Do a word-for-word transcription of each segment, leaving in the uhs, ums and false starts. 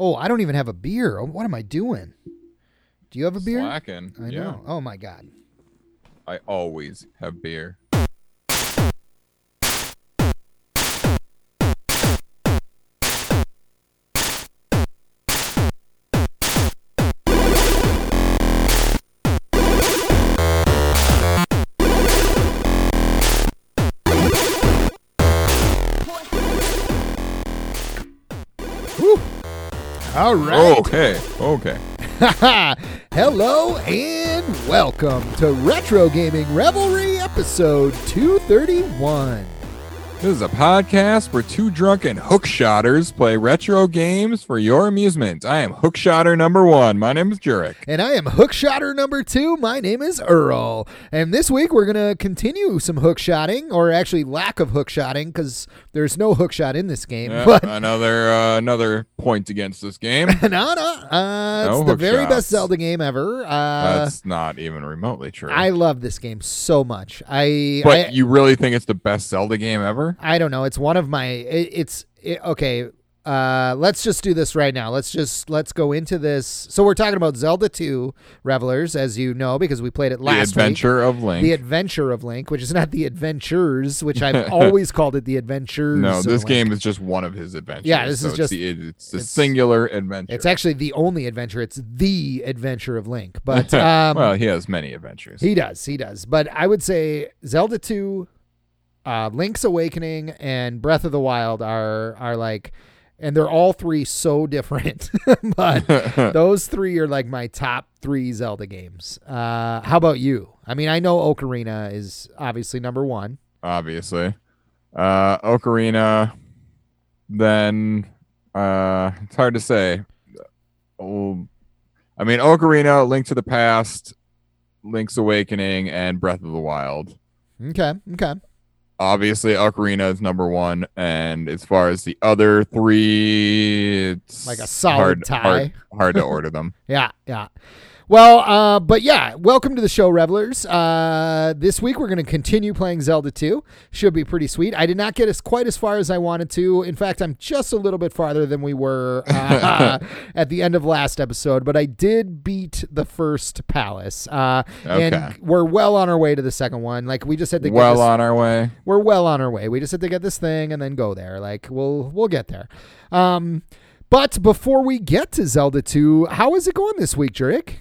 Oh, I don't even have a beer. Oh, what am I doing? Do you have a beer? Slacking. I yeah. know. Oh, my God. I always have beer. All right. Okay. Okay. Hello and welcome to Retro Gaming Revelry episode two thirty-one. This is a podcast where two drunken hookshotters play retro games for your amusement. I am hookshotter number one. My name is Jurek. And I am hookshotter number two. My name is Earl. And this week we're going to continue some hookshotting, or actually lack of hookshotting, because there's no hookshot in this game. Yeah, but another uh, another point against this game. no, no. Uh, No it's the hook very shots. best Zelda game ever. Uh, That's not even remotely true. I love this game so much. I, but I you really think it's the best Zelda game ever? I don't know. It's one of my. It, it's it, okay. Uh, let's just do this right now. Let's just let's go into this. So we're talking about Zelda two Revelers, as you know, because we played it last The Adventure week. of Link. The Adventure of Link, which is not the Adventures, which I've always called it the Adventures. No, of this Link. game is just one of his adventures. Yeah, this so is it's just- the, it's a it's- singular adventure. It's actually the only adventure. It's the Adventure of Link. But um, well, he has many adventures. he does. He does. But I would say Zelda two, uh, Link's Awakening, and Breath of the Wild are are like. And they're all three so different, but those three are like my top three Zelda games. Uh, how about you? I mean, I know Ocarina is obviously number one. Obviously. Uh, Ocarina, then uh, it's hard to say. Oh, I mean, Ocarina, Link to the Past, Link's Awakening, and Breath of the Wild. Okay, okay. Obviously, Ocarina is number one, and as far as the other three, it's Like a solid hard, tie. Hard, hard to order them. Yeah, yeah. Well, uh, but yeah, welcome to the show, Revelers. Uh, this week we're going to continue playing Zelda two. Should be pretty sweet. I did not get as quite as far as I wanted to. In fact, I'm just a little bit farther than we were uh, at the end of last episode, but I did beat the first palace. Uh, Okay. And we're well on our way to the second one. Like, we just had to get Well this, on our way. We're well on our way. We just had to get this thing and then go there. Like, we'll we'll get there. Um, but before we get to Zelda two, how is it going this week, Jurek?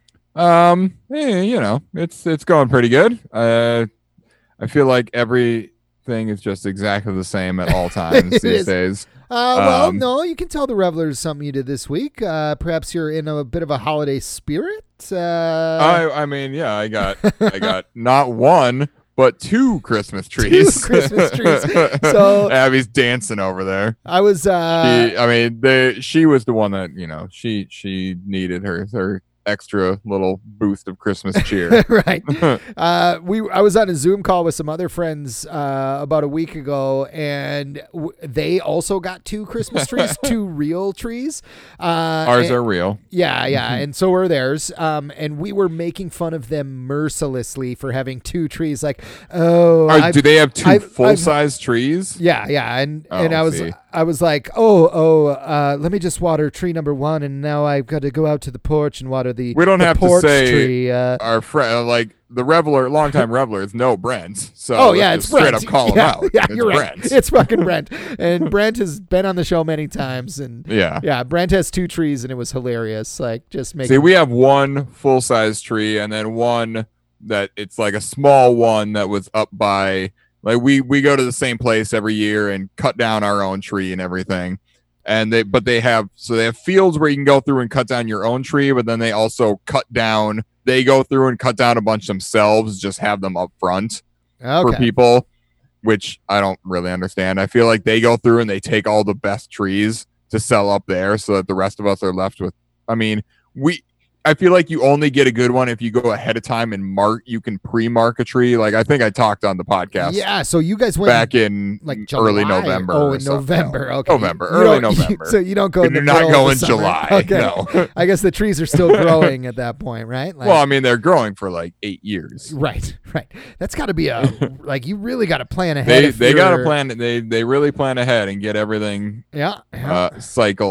Um, eh, you know, it's it's going pretty good. Uh, I feel like everything is just exactly the same at all times It these is. days. Uh, well, Um, no, you can tell the Revelers something you did this week. Uh, perhaps you're in a bit of a holiday spirit. Uh, I I mean, yeah, I got I got not one but two Christmas trees. Christmas trees. So- Abby's dancing over there. I was. Uh, She, I mean, they she was the one that you know she she needed her her extra little boost of Christmas cheer. right. Uh, we I was on a Zoom call with some other friends uh, about a week ago, and w- they also got two Christmas trees, two real trees. Uh, Ours and- are real. Yeah, yeah, and so were theirs. Um, and we were making fun of them mercilessly for having two trees. Like, oh, Are, I've- do they have 2 I've- full I've- size trees? yeah, yeah, and Oh, and I was see. I was like, oh, oh, uh, let me just water tree number one, and now I've got to go out to the porch and water the We don't the have to porch say- tree. Uh, Our friend, like the reveler, longtime revelers, know Brent. So oh let's yeah, just it's Brent. straight up call yeah, him out. Yeah, it's you're right. Brent. It's fucking Brent, and Brent has been on the show many times, and yeah. yeah, Brent has two trees, and it was hilarious. Like, just making. See, we have one full size tree, and then one that it's like a small one that was up by. Like we we go to the same place every year and cut down our own tree and everything. And they but they have so they have fields where you can go through and cut down your own tree, but then they also cut down. They go through and cut down a bunch themselves, just have them up front okay. for people, which I don't really understand. I feel like they go through and they take all the best trees to sell up there so that the rest of us are left with. I mean, we. I feel like you only get a good one if you go ahead of time and mark. You can pre-mark a tree. Like I think I talked on the podcast. Yeah, so you guys went back in like early July? November. Oh, or in something. November. No, Okay, November, You early don't- November. So you don't go. In the You're not middle of going the summer. July. Okay. No. I guess the trees are still growing at that point, right? Like, Well, I mean, they're growing for like eight years. right, right. That's got to be a like you really got to plan ahead. They if they got to you're- plan. They they really plan ahead and get everything Yeah. yeah. uh, cycled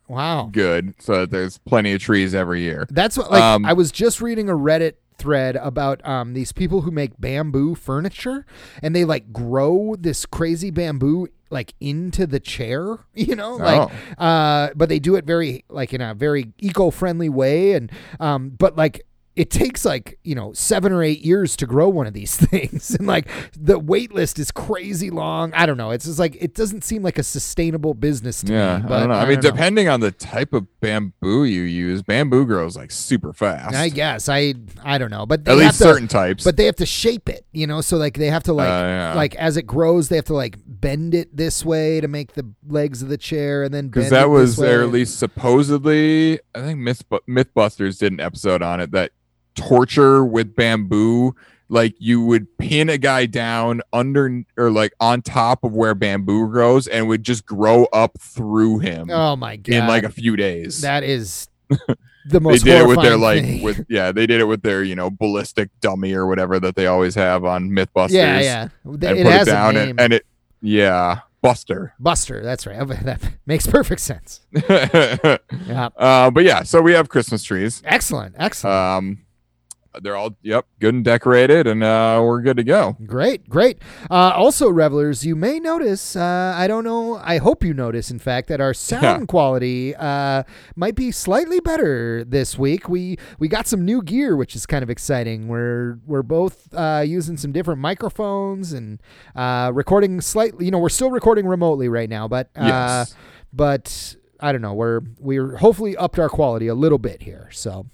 Wow. good, so that there's plenty of trees every year. That's what, like, Um, I was just reading a Reddit thread about um these people who make bamboo furniture, and they like grow this crazy bamboo like into the chair, you know, like Oh. uh but they do it very like in a very eco-friendly way, and um but like it takes like, you know, seven or eight years to grow one of these things. And like the wait list is crazy long. I don't know. It's just like, it doesn't seem like a sustainable business to Yeah, me. I But don't know. I, I mean, don't know. depending on the type of bamboo you use, bamboo grows like super fast. I guess I, I don't know, but they At have least to, certain types. but they have to shape it, you know? So like they have to like, Uh, yeah. like as it grows, they have to like bend it this way to make the legs of the chair, and then because bend that it was, this way. or at least supposedly, I think Myth Mythbusters did an episode on it, that torture with bamboo, like you would pin a guy down under or like on top of where bamboo grows, and would just grow up through him Oh my God. in like a few days. That is the They most did it with their horrifying like thing. with yeah they did it with their, you know, ballistic dummy or whatever that they always have on Mythbusters. yeah, yeah. And It put has it down a name. and, and it yeah Buster. Buster. That's right. That makes perfect sense. uh, Yeah. but yeah, so we have Christmas trees. Excellent. Excellent. Um, they're all yep good and decorated, and uh, we're good to go. Great, great. Uh, also, revelers, you may notice, uh, I don't know, I hope you notice, in fact, that our sound Yeah. quality uh, might be slightly better this week. We we got some new gear, which is kind of exciting. We're we're both uh, using some different microphones and uh, recording slightly, you know, we're still recording remotely right now, but uh, Yes. but I don't know, we're we're hopefully upped our quality a little bit here. So,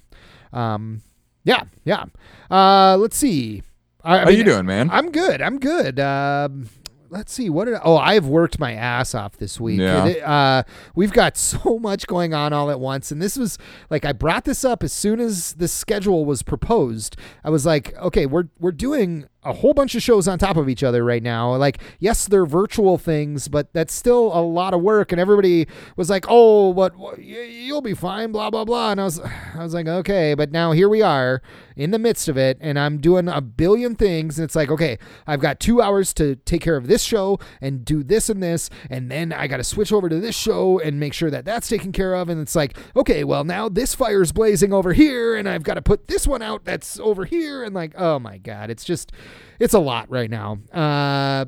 um, yeah, yeah. Uh, let's see. I, I How mean, you doing, man? I'm good. I'm good. Um, let's see. What did I, oh, I've worked my ass off this week. Yeah. It- uh, we've got so much going on all at once. And this was like, I brought this up as soon as the schedule was proposed. I was like, okay, we're, we're doing a whole bunch of shows on top of each other right now. Like, yes, they're virtual things, but that's still a lot of work. And everybody was like, oh, but what, you'll be fine, blah, blah, blah. And I was, I was like, okay, but now here we are in the midst of it, and I'm doing a billion things. And it's like, okay, I've got two hours to take care of this show and do this and this. And then I got to switch over to this show and make sure that that's taken care of. And it's like, okay, well, now this fire's blazing over here, and I've got to put this one out that's over here. And like, oh my God, it's just, it's a lot right now. Uh,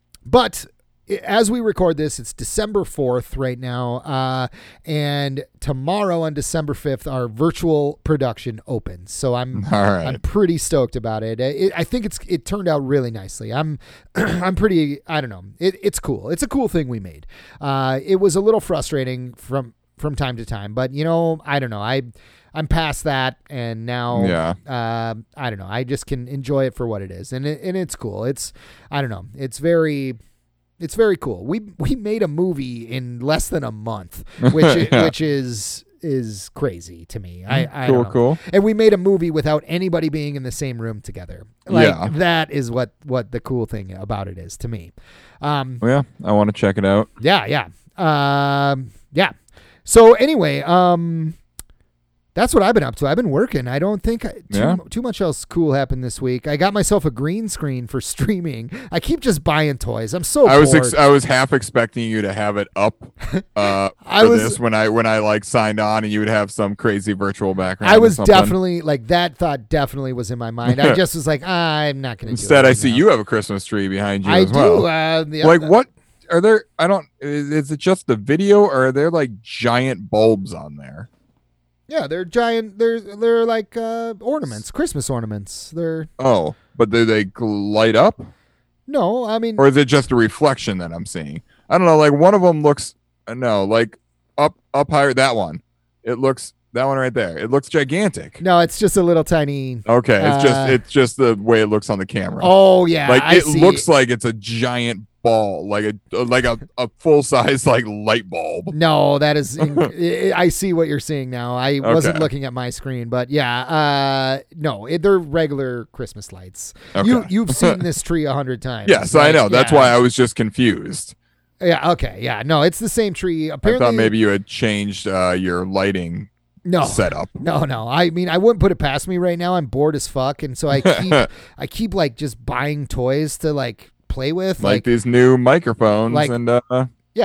but as we record this, it's December fourth right now. Uh, and tomorrow on December fifth, our virtual production opens. So I'm, All right. I'm pretty stoked about it. It I think it's, it turned out really nicely. I'm, I'm pretty, I don't know. It, it's cool. It's a cool thing we made. Uh, it was a little frustrating from, from time to time, but you know, I don't know. I, I'm past that, and now, Yeah. uh, I don't know. I just can enjoy it for what it is, and it, and it's cool. It's, I don't know. It's very, it's very cool. We we made a movie in less than a month, which Yeah. which is is crazy to me. I, I cool, don't know. cool. And we made a movie without anybody being in the same room together. Like Yeah. that is what what the cool thing about it is to me. Um, Well, yeah, I want to check it out. yeah, yeah. Um, yeah. So anyway, um, that's what I've been up to. I've been working. I don't think I, too, Yeah. too much else cool happened this week. I got myself a green screen for streaming. I keep just buying toys. I'm so I was bored. ex- I was half expecting you to have it up uh, I for was- this when I when I like signed on, and you would have some crazy virtual background. I or was something. definitely like that thought definitely was in my mind. I just was like, ah, I'm not going to do it. Instead, I right see now. you have a Christmas tree behind you I as well. do. Uh, the, Like what are there? I don't. Is, is it just the video, or are there like giant bulbs on there? Yeah, they're giant. They're they're like uh, ornaments, Christmas ornaments. They're Oh, but do they gl- light up, no, I mean, or is it just a reflection that I'm seeing? I don't know. Like one of them looks uh, no, like up up higher. That one, it looks that one right there. It looks gigantic. no, it's just a little tiny. Okay, it's Uh, just it's just the way it looks on the camera. Oh yeah, like I it see. looks like it's a giant ball, like a like a, a full size like light bulb. No, that is. In, I see what you're seeing now. I wasn't Okay. looking at my screen, but yeah, uh, no, it, they're regular Christmas lights. Okay. You you've seen this tree a hundred times. Yes, I right? know. That's Yeah. why I was just confused. Yeah. Okay. Yeah. No, it's the same tree. Apparently, I thought maybe you had changed uh, your lighting no. setup. No, no. I mean, I wouldn't put it past me right now. I'm bored as fuck, and so I keep, I keep like just buying toys to like play with, Like, like, these new microphones like- and uh, yeah,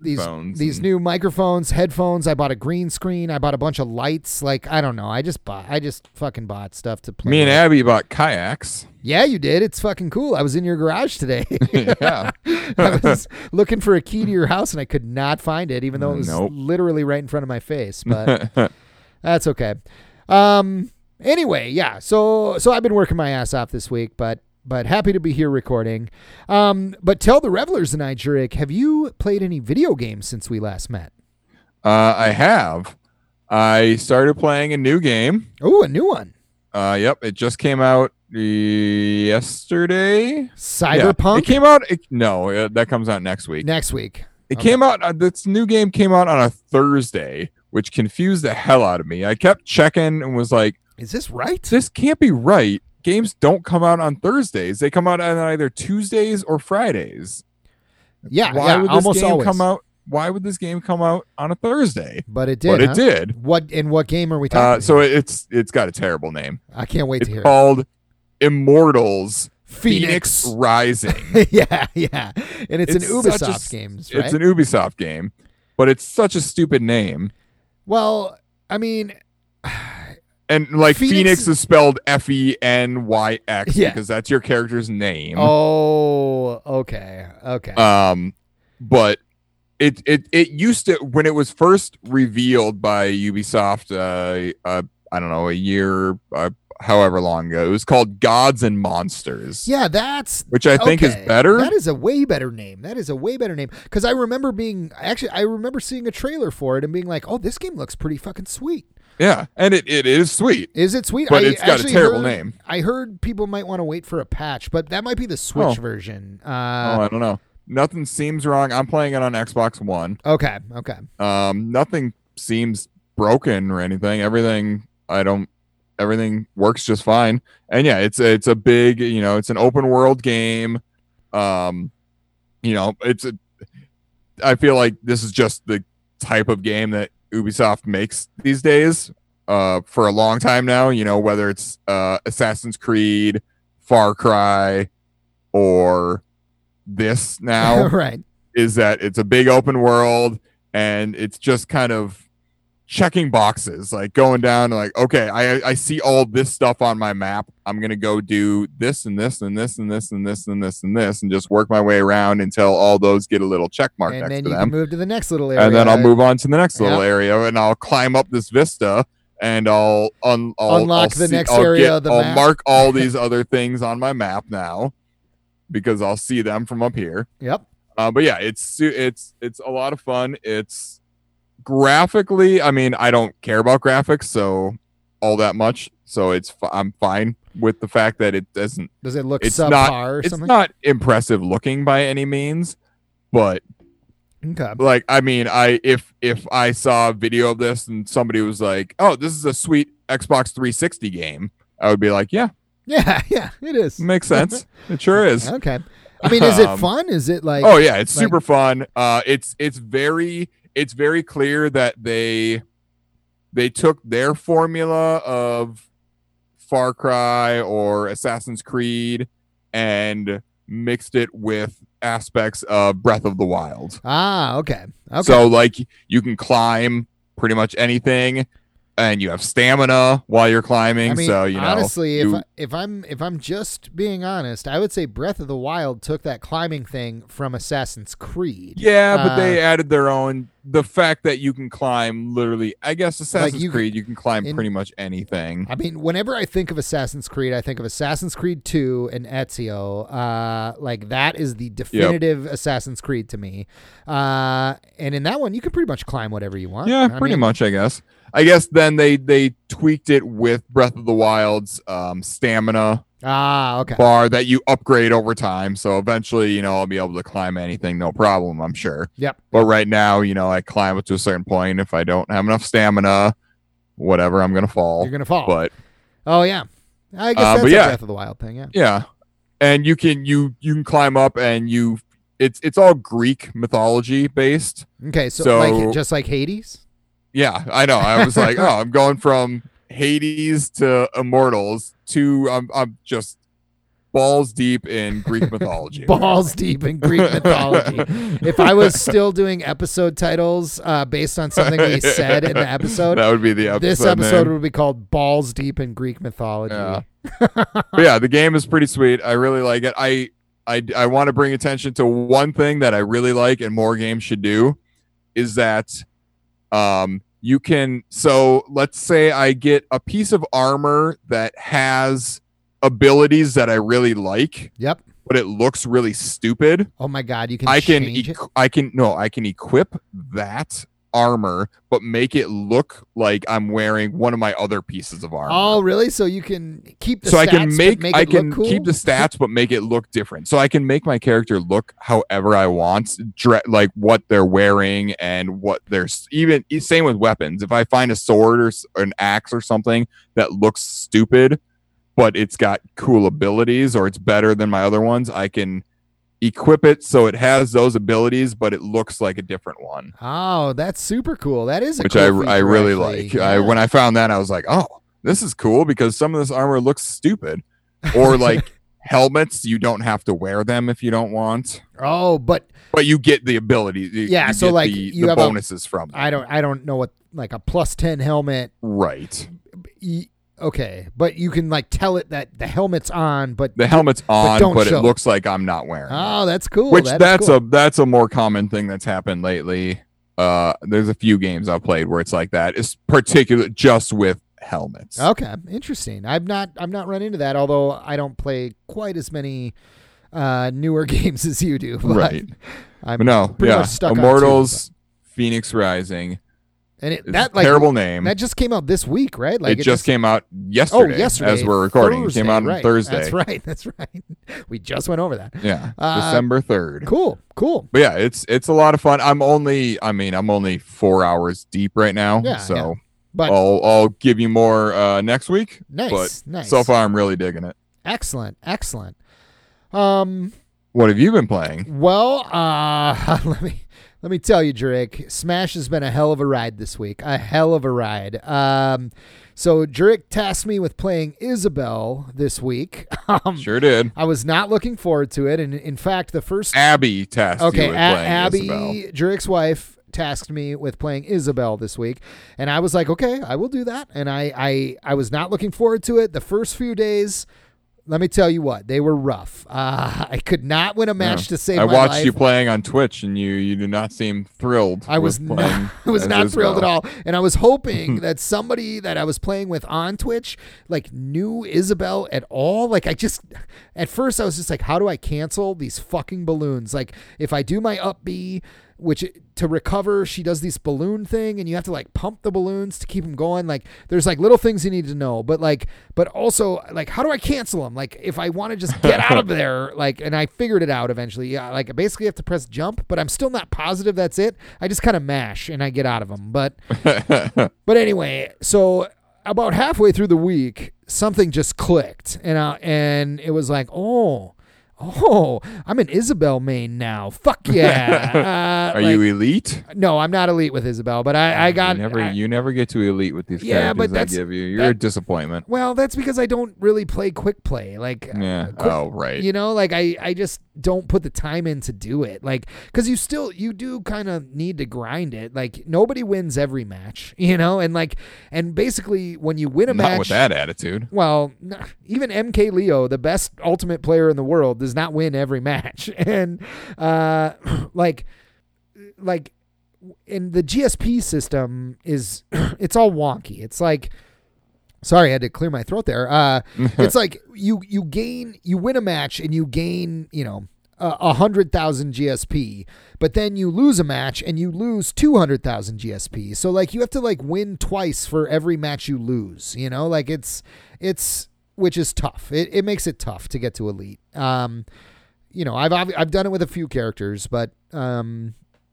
these phones these and- new microphones, headphones. I bought a green screen. I bought a bunch of lights. Like I don't know. I just bought. I just fucking bought stuff to play. Me and with. Abby bought kayaks. Yeah, you did. It's fucking cool. I was in your garage today. Yeah. I was looking for a key to your house and I could not find it, even though it was Nope. literally right in front of my face. But that's okay. Um. Anyway, yeah. So so I've been working my ass off this week, but but happy to be here recording. Um. But tell the revelers tonight, Jurek, have you played any video games since we last met? Uh, I have. I started playing a new game. Oh, a new one. Uh, yep, it just came out yesterday. Cyberpunk. Yeah, it came out. It, no, uh, that comes out next week. Next week. It Okay. came out. Uh, this new game came out on a Thursday, which confused the hell out of me. I kept checking and was like, Is this right? "This can't be right." Games don't come out on Thursdays. They come out on either Tuesdays or Fridays. Yeah, Why yeah, would this almost game always. come out? Why would this game come out on a Thursday? But it did. but huh? it did. What in what game are we talking? Uh, about? so it's it's got a terrible name. I can't wait It's to hear. it. called Immortals Phoenix, Phoenix. Rising. yeah, yeah, and it's, It's an such a Ubisoft s- game, right? It's an Ubisoft game, but it's such a stupid name. well, I mean, And like Phoenix- Phoenix, is spelled F E N Y X Yeah. because that's your character's name. oh, okay, okay. Um, but it it it used to when it was first revealed by Ubisoft. Uh, uh I don't know, a year, uh, however long ago. It was called Gods and Monsters. yeah, that's which I think is okay. better. That is a way better name. That is a way better name because I remember being actually I remember seeing a trailer for it and being like, oh, this game looks pretty fucking sweet. Yeah, and it, it is sweet. Is it sweet? But I it's got a actually terrible heard- name. I heard people might want to wait for a patch, but that might be the Switch Oh. version. oh, Uh, I don't know. Nothing seems wrong. I'm playing it on Xbox One. okay, okay. Um, nothing seems broken or anything. Everything I don't. Everything works just fine. And yeah, it's a, it's a big. You know, it's an open world game. Um, you know, it's a. I feel like this is just the type of game that Ubisoft makes these days. Uh, for a long time now. You know, whether it's uh Assassin's Creed, Far Cry, or this now. right. Is that it's a big open world and it's just kind of checking boxes, like going down to like, okay, I I see all this stuff on my map. I'm gonna go do this and this and this and this and this and this and this and just work my way around until all those get a little check mark And next then to you them. can move to the next little area. And then I'll move on to the next little Yep. area and I'll climb up this vista and I'll, un- I'll Unlock I'll the see- next I'll area get- of the I'll map. mark all these other things on my map now because I'll see them from up here. Yep. Uh, but yeah, it's su- it's it's a lot of fun. It's graphically, I mean, I don't care about graphics so all that much, so it's fi- I'm fine with the fact that it doesn't. Does it look It's subpar not. or It's something? not impressive looking by any means, but okay. like I mean, I if if I saw a video of this and somebody was like, "Oh, this is a sweet Xbox three sixty game," I would be like, "Yeah, Yeah, yeah, it is. makes sense. It sure is." Okay. I mean, is it Um, fun? Is it like? Oh yeah, it's like- super fun. Uh, it's it's very it's very clear that they they took their formula of Far Cry or Assassin's Creed and mixed it with aspects of Breath of the Wild. Ah, okay. Okay. So like you can climb pretty much anything, and you have stamina while you're climbing. I mean, so you know, honestly, if you- I, if I'm if I'm just being honest, I would say Breath of the Wild took that climbing thing from Assassin's Creed. Yeah, but Uh, they added their own. The fact that you can climb literally, I guess Assassin's you- Creed, you can climb in- pretty much anything. I mean, whenever I think of Assassin's Creed, I think of Assassin's Creed two and Ezio. Uh, like that is the definitive Assassin's Creed to me. Uh, and in that one, you can pretty much climb whatever you want. Yeah, I pretty mean, much, I guess. I guess then they they tweaked it with Breath of the Wild's um, stamina Ah, okay. bar that you upgrade over time. So eventually, you know, I'll be able to climb anything, no problem, I'm sure. Yep. But right now, you know, I climb up to a certain point. If I don't have enough stamina, whatever, I'm gonna fall. You're gonna fall. But oh yeah. I guess Uh, that's but a yeah. Breath of the Wild thing. Yeah. yeah, and you can you you can climb up and you it's it's all Greek mythology based. Okay. So, So- like just like Hades. Yeah, I know. I was like, oh, I'm going from Hades to Immortals to I'm I'm just balls deep in Greek mythology. Balls deep in Greek mythology. If I was still doing episode titles uh, based on something we said in the episode, that would be the episode. This episode name. would be called Balls Deep in Greek Mythology. Yeah. But yeah, the game is pretty sweet. I really like it. I I I want to bring attention to one thing that I really like and more games should do is that um you can so let's say I get a piece of armor that has abilities that I really like. Yep. But it looks really stupid. Oh my god, you can I can change e- it? I can no, I can equip that armor but make it look like I'm wearing one of my other pieces of armor. Oh, really? So you can keep the so stats, I can make, but make I it can look cool? keep the stats but make it look different. So I can make my character look however I want, dre- like what they're wearing and what they're even same with weapons. If I find a sword or s- an axe or something that looks stupid but it's got cool abilities or it's better than my other ones, I can equip it so it has those abilities but it looks like a different one. Oh, that's super cool. That is a Which cool I feature, I really actually. like. Yeah. I when I found that I was like, "Oh, this is cool because some of this armor looks stupid." Or like helmets, you don't have to wear them if you don't want. Oh, but But you get the ability. You, Yeah, you so, get like, the, you the have a- bonuses from them. I don't I don't know what like a plus ten helmet. Right. y- Okay, but you can like tell it that the helmet's on, but The helmet's on, don't but, show it it. looks like I'm not wearing it. oh, that's cool. Which That is that's cool. a that's a more common thing that's happened lately. Uh, there's a few games I've played where it's like that. It's particular just with helmets. Okay, interesting. I've not I'm not run into that, although I don't play quite as many uh, newer games as you do. But Right. I'm But no, pretty yeah. much stuck on two, Immortals, Phoenix Rising. and it, It's that a like terrible name. that just came out this week, right? Like it, just came out yesterday, oh yesterday as we're recording. Thursday, It came out on right. Thursday. That's right. That's right. We just went over that. Yeah, Uh, December third. Cool. Cool. But yeah, it's it's a lot of fun. I'm only, I mean, I'm only four hours deep right now, Yeah, so yeah. But I'll I'll give you more uh, next week. nice. But nice. so far, I'm really digging it. Excellent. Excellent. Um. What have you been playing? Well, uh, let me let me tell you, Drake. Smash has been a hell of a ride this week. A hell of a ride. Um, so Drake tasked me with playing Isabel this week. Um, Sure did. I was not looking forward to it, and in fact, the first Abby tasked okay, you with A- playing Abby, Isabel. Drake's wife, tasked me with playing Isabel this week, and I was like, okay, I will do that. And I I I was not looking forward to it. The first few days, let me tell you what, they were rough. Uh, I could not win a match Yeah. to save I my watched life. you playing on Twitch, and you you did not seem thrilled. I was with not, playing I was as not thrilled at Isabel. all, and I was hoping that somebody that I was playing with on Twitch like knew Isabel at all. Like I just, at first I was just like, how do I cancel these fucking balloons? Like if I do my up B, which to recover, she does this balloon thing, and you have to like pump the balloons to keep them going. Like there's like little things you need to know, but like, but also like, how do I cancel them? Like if I want to just get out of there, like, and I figured it out eventually. Yeah, like I basically have to press jump, but I'm still not positive that's it. I just kind of mash and I get out of them. But but anyway, so about halfway through the week, something just clicked, and uh, and it was like, oh. Oh, I'm an Isabel main now. Fuck yeah! Uh, Are like- you elite? No, I'm not elite with Isabel, but I, I got you never I- you never get to elite with these Yeah, characters but I that's- give you. You're a that- disappointment. well, that's because I don't really play quick play. Like, Yeah. quick- Oh, right. you know, like I, I just don't put the time in to do it. Like, because you still, you do kind of need to grind it. Like, nobody wins every match, you know, and like, and basically when you win a Not match, with that attitude. well, n- even M K Leo, the best ultimate player in the world, does not win every match. And uh, like, like, in the G S P system is it's all wonky. It's like, sorry, I had to clear my throat there. Uh, it's like you you gain you win a match and you gain you know a a hundred thousand G S P, but then you lose a match and you lose two hundred thousand G S P. So like you have to like win twice for every match you lose. You know, like it's it's which is tough. It it makes it tough to get to elite. Um, you know, I've I've, I've done it with a few characters, but um.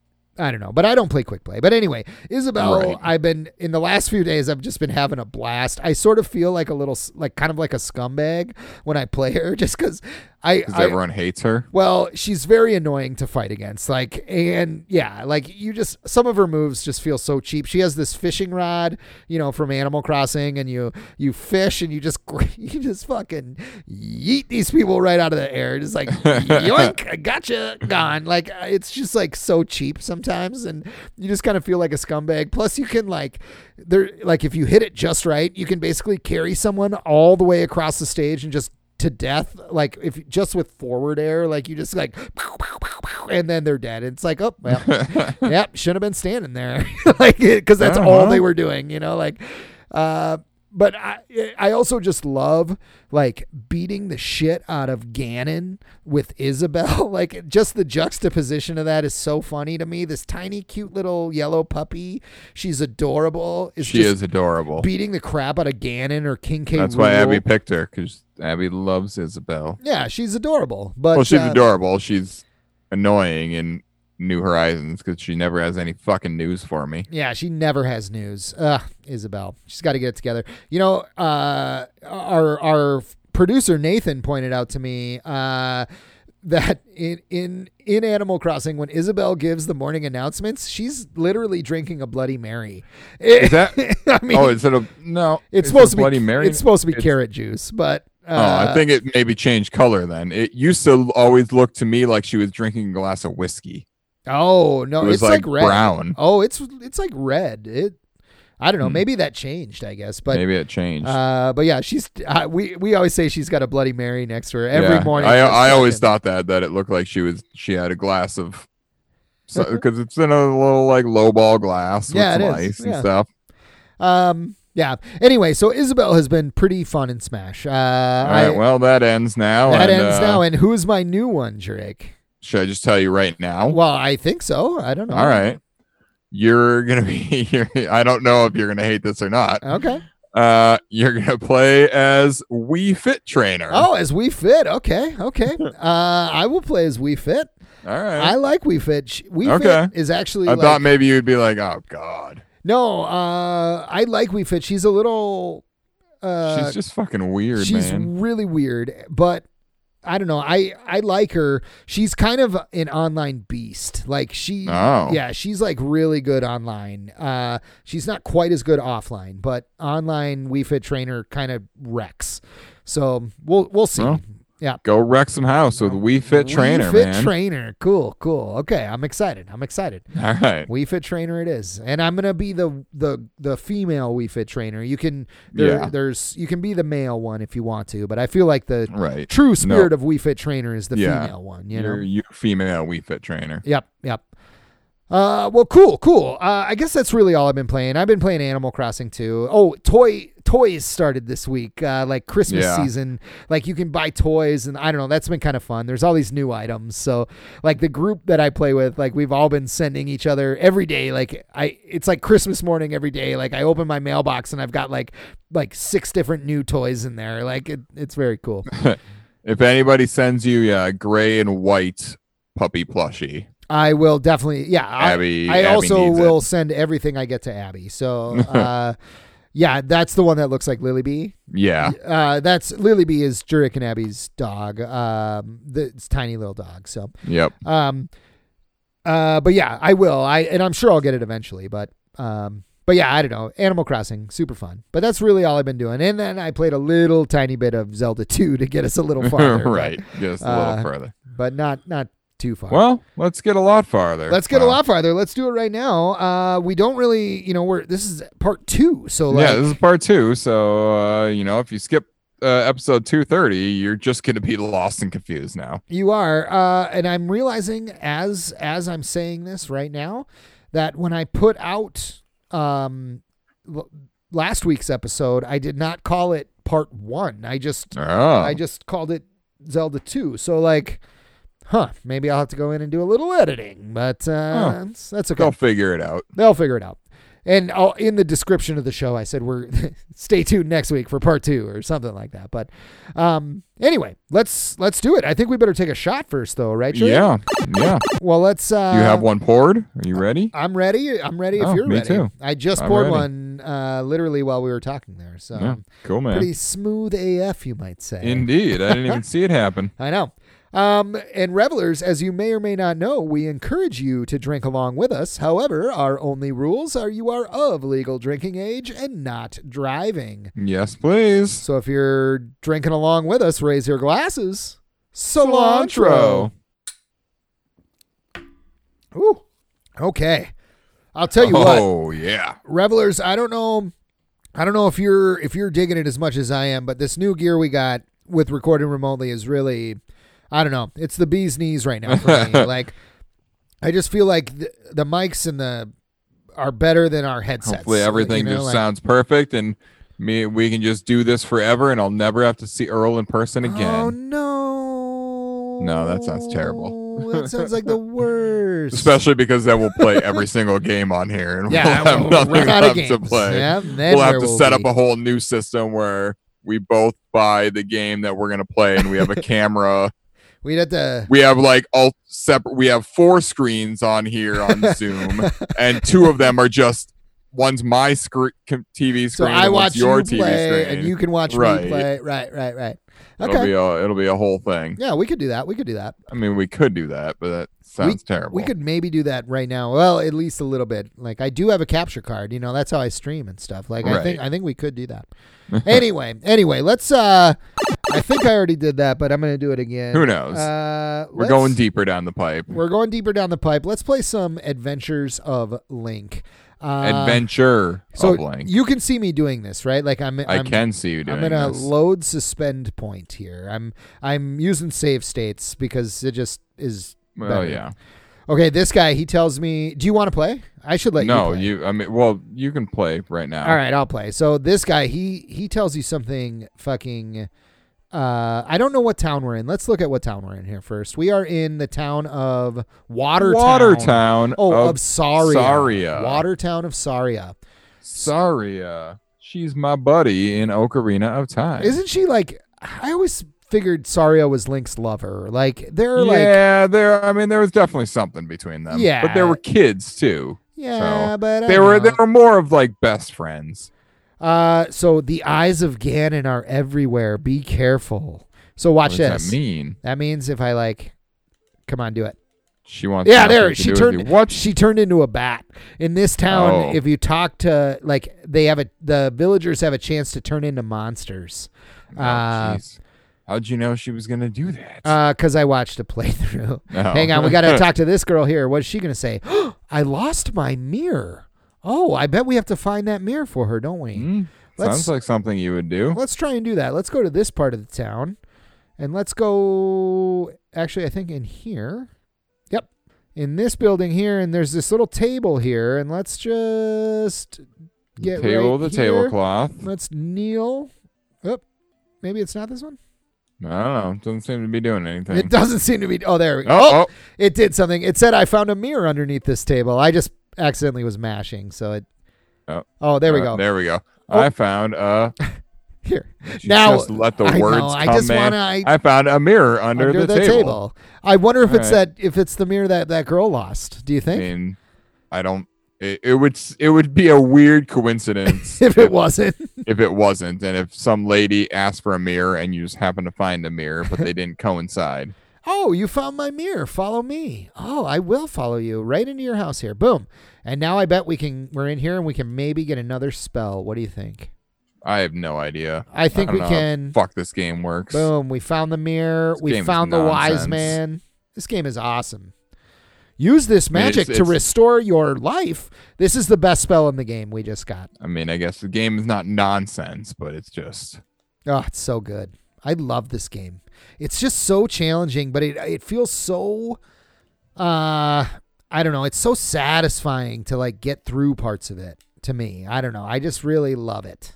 I don't know, but I don't play quick play. But anyway, Isabel, Right. I've been in the last few days, I've just been having a blast. I sort of feel like a little, like kind of like a scumbag when I play her, just because I, Because I everyone hates her. well, she's very annoying to fight against. Like, and yeah, like you just, some of her moves just feel so cheap. She has this fishing rod, you know, from Animal Crossing, and you, you fish and you just, you just fucking yeet these people right out of the air. Just like, yoink, I gotcha, gone. Like, it's just like so cheap sometimes. And you just kind of feel like a scumbag. Plus you can like, there, like if you hit it just right, you can basically carry someone all the way across the stage and just to death, like if just with forward air, like you just like and then they're dead. It's like, oh well, yep, should have been standing there, like, because that's uh-huh. all they were doing, you know, like uh but I I also just love like beating the shit out of Ganon with Isabelle. Like just the juxtaposition of that is so funny to me. This tiny cute little yellow puppy, she's adorable. Is She just is adorable. beating the crap out of Ganon or King K. That's Rool. why Abby picked her, because Abby loves Isabelle. Yeah, she's adorable. But Well, she's uh, adorable. She's annoying in New Horizons because she never has any fucking news for me. Yeah, she never has news. Ugh, Isabelle. She's got to get it together. You know, uh, our our producer Nathan pointed out to me uh, that in in in Animal Crossing, when Isabelle gives the morning announcements, she's literally drinking a Bloody Mary. Is that? I mean, Oh, is it a no? it's is supposed it to be Bloody Mary. It's supposed to be It's- carrot juice, but. Uh, Oh, I think it maybe changed color then. It used to always look to me like she was drinking a glass of whiskey. Oh no, It was it's like, like, red. brown. Oh, it's it's like red. It. I don't know. Hmm. Maybe that changed. I guess, but Maybe it changed. Uh, but yeah, she's uh, we we always say she's got a Bloody Mary next to her every Yeah. morning. I Just I always fucking- thought that that it looked like she was she had a glass of because it's in a little like low ball glass with Yeah, it some is. ice and Yeah. stuff. Um, yeah. Anyway, so Isabelle has been pretty fun in Smash. Uh, All I, right, well that ends now. that and, ends uh, now. And who's my new one, Drake? Should I just tell you right now? Well, I think so. I don't know. All right. You're gonna be. You're, I don't know if you're gonna hate this or not. Okay. Uh, you're gonna play as Wii Fit Trainer. Oh, as We Fit. Okay. Okay. uh, I will play as We Fit. all right. I like We Fit. Sh- We Okay. Fit is actually. I like, thought maybe you'd be like, oh god, no. Uh, I like We Fit. She's a little. Uh, she's just fucking weird, she's man. really weird, but I don't know. I, I like her. She's kind of an online beast. Like she, Oh. yeah, she's like really good online. Uh, she's not quite as good offline, but online Wii Fit Trainer kind of wrecks. So we'll we'll see. Well, yeah. Go wreck some house with Wii Fit Trainer, Wii Fit man. Trainer. Cool, cool. Okay, I'm excited. I'm excited. All right. Wii Fit Trainer it is, and I'm gonna be the the the female Wii Fit Trainer. You can there, Yeah. there's you can be the male one if you want to, but I feel like the Right. true spirit of Wii Fit Trainer is the Yeah. female one. You You're know. you female Wii Fit Trainer. Yep. Yep. Uh, well, cool, cool. Uh, I guess that's really all I've been playing. I've been playing Animal Crossing too. Oh, toy toys started this week. Uh, like Christmas Yeah. season. Like you can buy toys, and I don't know. That's been kind of fun. There's all these new items. So, like the group that I play with, like we've all been sending each other every day. Like I, it's like Christmas morning every day. Like I open my mailbox and I've got like like six different new toys in there. Like it, it's very cool. If anybody sends you yeah, gray and white puppy plushie, I will definitely, yeah. Abby- I, I Abby also needs will send everything I get to Abby. So, uh, yeah, that's the one that looks like Lily Bee. yeah. Uh, that's Lily Bee is Jurek and Abby's dog. Um, the it's tiny little dog. So, Yep. um, uh, but yeah, I will. I and I'm sure I'll get it eventually. But, um, but yeah, I don't know. Animal Crossing, super fun. But that's really all I've been doing. And then I played a little tiny bit of Zelda two to get us a little farther. right. Just a little uh, further. But, but not not too far. Well, let's get a lot farther. Let's get a Wow. lot farther. Let's do it right now. Uh, we don't really, you know, we're this is part two, so like, yeah, this is part two. So, uh, you know, if you skip uh, episode two thirty, you're just going to be lost and confused now. you are. Uh, and I'm realizing as as I'm saying this right now that when I put out um l- last week's episode, I did not call it part one. I just Oh. I just called it Zelda two. So like, huh? Maybe I'll have to go in and do a little editing, but uh, Oh. that's, that's okay. They'll figure it out. They'll figure it out. And I'll, in the description of the show, I said we're stay tuned next week for part two or something like that. But um, anyway, let's let's do it. I think we better take a shot first, though, right? Shay? Yeah. Yeah. Well, let's. Uh, You have one poured? Are you ready? I'm ready. I'm ready if Oh, you're me ready. too. I just I'm poured ready. one uh, literally while we were talking there. So Yeah, cool, man. pretty smooth A F, you might say. Indeed. I didn't even see it happen. I know. Um, and revelers, as you may or may not know, we encourage you to drink along with us. However, our only rules are you are of legal drinking age and not driving. Yes, please. So if you're drinking along with us, raise your glasses. Cilantro. Ooh. Okay. I'll tell you what. Oh, yeah. Revelers, I don't know I don't know if you're if you're digging it as much as I am, but this new gear we got with recording remotely is really, I don't know, it's the bee's knees right now for me. Like, I just feel like the, the mics and the are better than our headsets. Hopefully everything you know, just like, sounds perfect, and me we can just do this forever, and I'll never have to see Earl in person again. Oh no. No, that sounds terrible. That sounds like the worst. Especially because then we'll play every single game on here, and Yeah, we'll have we'll nothing run out of left to games. play. Yeah, then we'll have where to will set we? up a whole new system where we both buy the game that we're gonna play, and we have a camera. We'd have to. We have like all separate. We have four screens on here on Zoom, and two of them are just one's my screen T V So screen. I and watch one's your you T V play, screen, and you can watch Right. me play. Right, right, right. It'll Okay. be a it'll be a whole thing. Yeah, we could do that. We could do that. I mean, we could do that, but that sounds terrible. We could maybe do that right now. Well, at least a little bit. Like I do have a capture card. You know, that's how I stream and stuff. Like I Right. think I think we could do that. anyway, anyway, let's. uh I think I already did that, but I'm gonna do it again. Who knows? Uh, We're let's- going deeper down the pipe. We're going deeper down the pipe. Let's play some Adventures of Link. Uh, Adventure So of Link. you can see me doing this, right? Like I'm. I I'm, can see you doing I'm gonna this. load suspend point here. I'm I'm using save states because it just is. Well, better. yeah. Okay, this guy he tells me, "Do you want to play?" I should let No, you. Play. you. I mean, well, you can play right now. All right, I'll play. So this guy he he tells you something fucking. Uh, I don't know what town we're in. Let's look at what town we're in here first. We are in the town of Watertown. Watertown. Oh, of, of Saria. Saria. Watertown of Saria. Saria. She's my buddy in Ocarina of Time. Isn't she like? I always figured Saria was Link's lover. Like they're like. yeah, there. I mean, there was definitely something between them. Yeah. but there were kids too. Yeah, so but I They don't were. know. They were more of like best friends. Uh, so the eyes of Ganon are everywhere. Be careful. So watch What does this. that mean? That means if I like, come on, do it. She wants. Yeah, nothing there to she do with turned. you. What? She turned into a bat. In this town, Oh. if you talk to like, they have a the villagers have a chance to turn into monsters. Oh, Uh, jeez. How'd you know she was gonna do that? Uh, cause I watched a playthrough. Oh. Hang on, we gotta talk to this girl here. What's she gonna say? I lost my mirror. Oh, I bet we have to find that mirror for her, don't we? Hmm, Let's- sounds like something you would do. Let's try and do that. Let's go to this part of the town. And let's go, actually, I think in here. Yep. In this building here. And there's this little table here. And let's just get Table, right the here. tablecloth. Let's kneel. Oh, maybe it's not this one. I don't know. It doesn't seem to be doing anything. It doesn't seem to be. Oh, there we go. Oh, Oh, oh. it did something. It said I found a mirror underneath this table. I just accidentally was mashing. So it. Oh. Oh, there we Uh, go. There we go. Oh. I found uh Here. you Now, just let the I words know, I come just in. wanna- I- I found a mirror under, Under the, the table. table. I wonder if All it's right. that if it's the mirror that that girl lost. Do you I think? mean, I don't. It, it would. s- It would be a weird coincidence if it wasn't. if it wasn't, and if some lady asked for a mirror and you just happen to find a mirror, but they didn't coincide. Oh, you found my mirror. Follow me. Oh, I will follow you right into your house here. Boom. And now I bet we can. We're in here and we can maybe get another spell. What do you think? I have no idea. I think don't we know how can. Fuck, this game works. Boom. We found the mirror. This We game is found the wise nonsense. man. This game is awesome. Use this mean, it's- magic to it's- restore your life. This is the best spell in the game we just got. I mean, I guess the game is not nonsense, but it's just. Oh, it's so good. I love this game. It's just so challenging, but it it feels so uh I don't know, it's so satisfying to like get through parts of it to me. I don't know. I just really love it.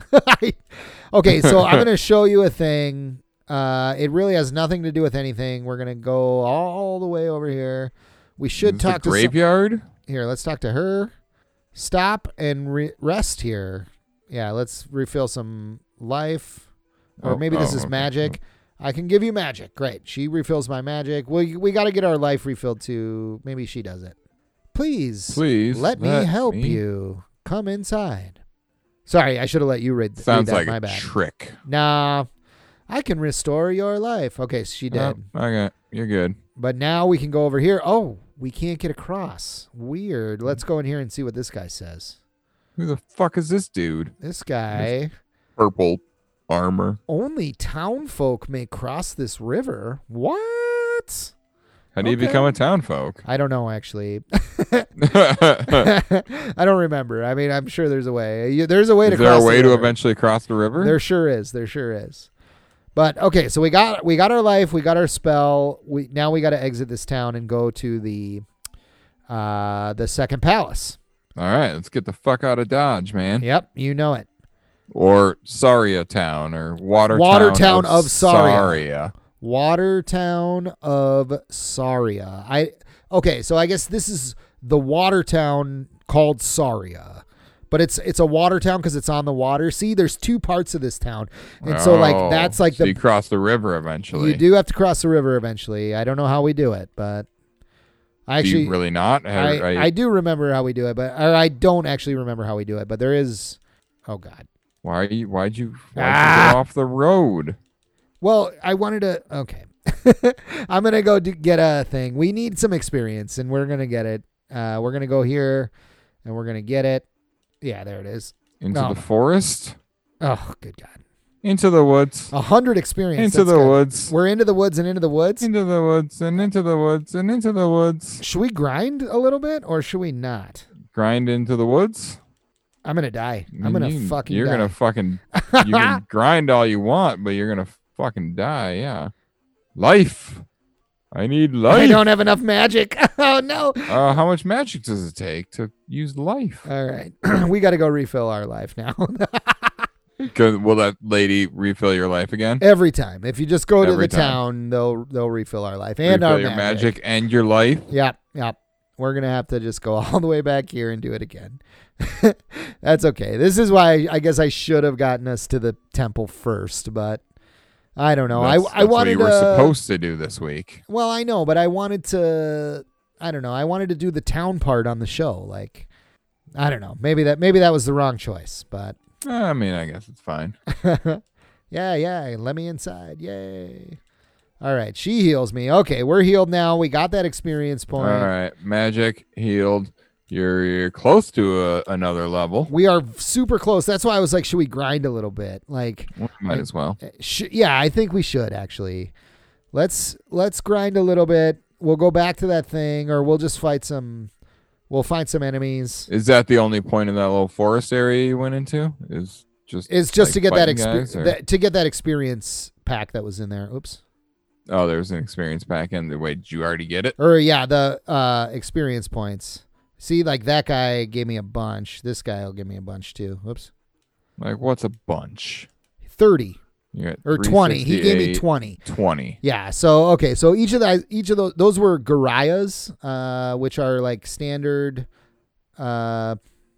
Okay, so I'm going to show you a thing. Uh it really has nothing to do with anything. We're going to go all the way over here. We should Is this talk the to some- graveyard. here, let's talk to her. Stop and re- rest here. Yeah, let's refill some life. Or Oh, maybe this oh, is okay. magic. I can give you magic. Great. She refills my magic. We we got to get our life refilled too. Maybe she does it. Please. Please Let me let help me- you. Come inside. Sorry, I should have let you read, read Sounds that. like My a bad. trick. Nah, I can restore your life. Okay, she did. Oh, okay, you're good. But now we can go over here. Oh, we can't get across. Weird. Let's go in here and see what this guy says. Who the fuck is this dude? This guy. Purple armor. Only town folk may cross this river. What? How do you Okay. become a town folk? I don't know, actually. I don't remember. I mean, I'm sure there's a way. You- There's a way to Is there cross a way the to river. eventually cross the river? There sure is. There sure is. But okay, so we got we got our life, we got our spell. We now we got to exit this town and go to the uh the second palace. All right, let's get the fuck out of Dodge, man. Yep, you know it. Or Saria Town, or Watertown, Watertown of, of Saria. Saria. Watertown of Saria. I okay, so I guess this is the Watertown called Saria. But it's it's a water town because it's on the water. See, there's two parts of this town, and so like Oh, that's like so the you cross the river eventually. you do have to cross the river eventually. I don't know how we do it, but I Do actually you really not? I, I, I do remember how we do it, but or I don't actually remember how we do it. But there is, oh god. why? You, why'd you? Why'd Ah! you go off the road? Well, I wanted to. Okay, I'm gonna go do, get a thing. We need some experience, and we're gonna get it. Uh, we're gonna go here, and we're gonna get it. Yeah, there it is. Into Oh. the forest? Oh, good God. Into the woods? A hundred experience. Into That's the good. woods? We're into the woods and into the woods. Into the woods and into the woods and into the woods. Should we grind a little bit or should we not? Grind into the woods? I'm going to die. I'm going to You- fucking You're die. gonna fucking. You can grind all you want, but you're gonna fucking die. Yeah. Life. I need life. I don't have enough magic. Oh, no. Uh, how much magic does it take to use life? All right. We got to go refill our life now. 'Cause will that lady refill your life again? Every time. If you just go to Every the time. town, they'll they'll refill our life and refill our your magic. magic and your life. Yep, yep. We're going to have to just go all the way back here and do it again. That's okay. This is why I guess I should have gotten us to the temple first, but I don't know. That's, I I that's what wanted you were to, supposed to do this week. Well, I know, but I wanted to I don't know. I wanted to do the town part on the show. Like I don't know. Maybe that maybe that was the wrong choice, but I mean, I guess it's fine. yeah, yeah. Let me inside. Yay. All right. She heals me. Okay, we're healed now. We got that experience point. All right, magic healed. You're you're close to a, another level. We are super close. That's why I was like, should we grind a little bit? Like, Well, might as well. sh- yeah, I think we should actually. Let's let's grind a little bit. We'll go back to that thing, or we'll just fight some. We'll find some enemies. Is that the only point in that little forest area you went into? Is just It's just like, to get that, fighting expe- guys, or- that to get that experience pack that was in there. Oops. Oh, there's an experience pack in. Wait, did you already get it? Or yeah, the uh, experience points. See, like that guy gave me a bunch. This guy will give me a bunch too. Whoops. Like, what's a bunch? thirty You're at or twenty. He gave me three sixty-eight, twenty. twenty. Yeah. So okay. So each of the each of those those were Garayas, uh, which are like standard, uh,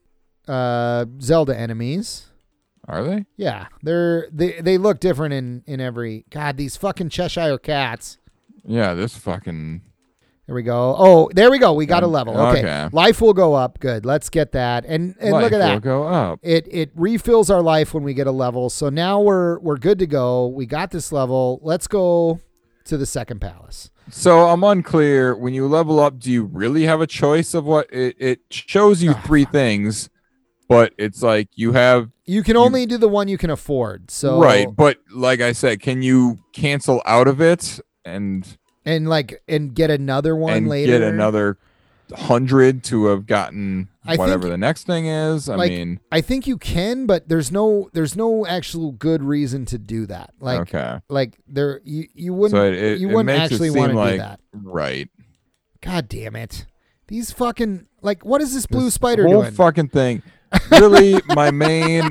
uh, Zelda enemies. Are they? Yeah, they're they they look different in in every. God, these fucking Cheshire cats. Yeah, this fucking. There we go. Oh, there we go. We got a level. Okay. Okay. Life will go up. Good. Let's get that. And and life look at will that. go up. It it refills our life when we get a level. So now we're we're good to go. We got this level. Let's go to the second palace. So I'm unclear. When you level up, do you really have a choice of what it, it shows you? Oh, three things, but it's like you have You can only do the one you can afford. So right. But like I said, can you cancel out of it and and like and get another one and later. get another hundred to have gotten I whatever think, the next thing is? I like, mean, I think you can, but there's no there's no actual good reason to do that. Like okay. like there you you wouldn't So it, it, you it wouldn't makes actually it seem want to like do that. right. God damn it. These fucking like what is this blue This spider whole doing? fucking thing. Really, my main.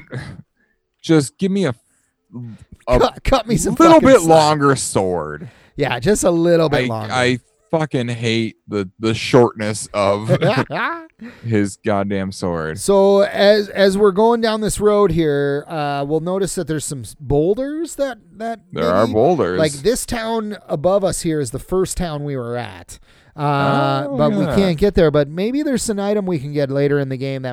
Just give me a, a cut, cut me some little fucking bit slack. longer sword. Yeah, just a little bit I, longer. I fucking hate the the shortness of his goddamn sword. So as as we're going down this road here, uh, we'll notice that there's some boulders that that There are maybe- boulders. Like this town above us here is the first town we were at, uh, Oh, but we yeah. can't get there. But maybe there's an item we can get later in the game that might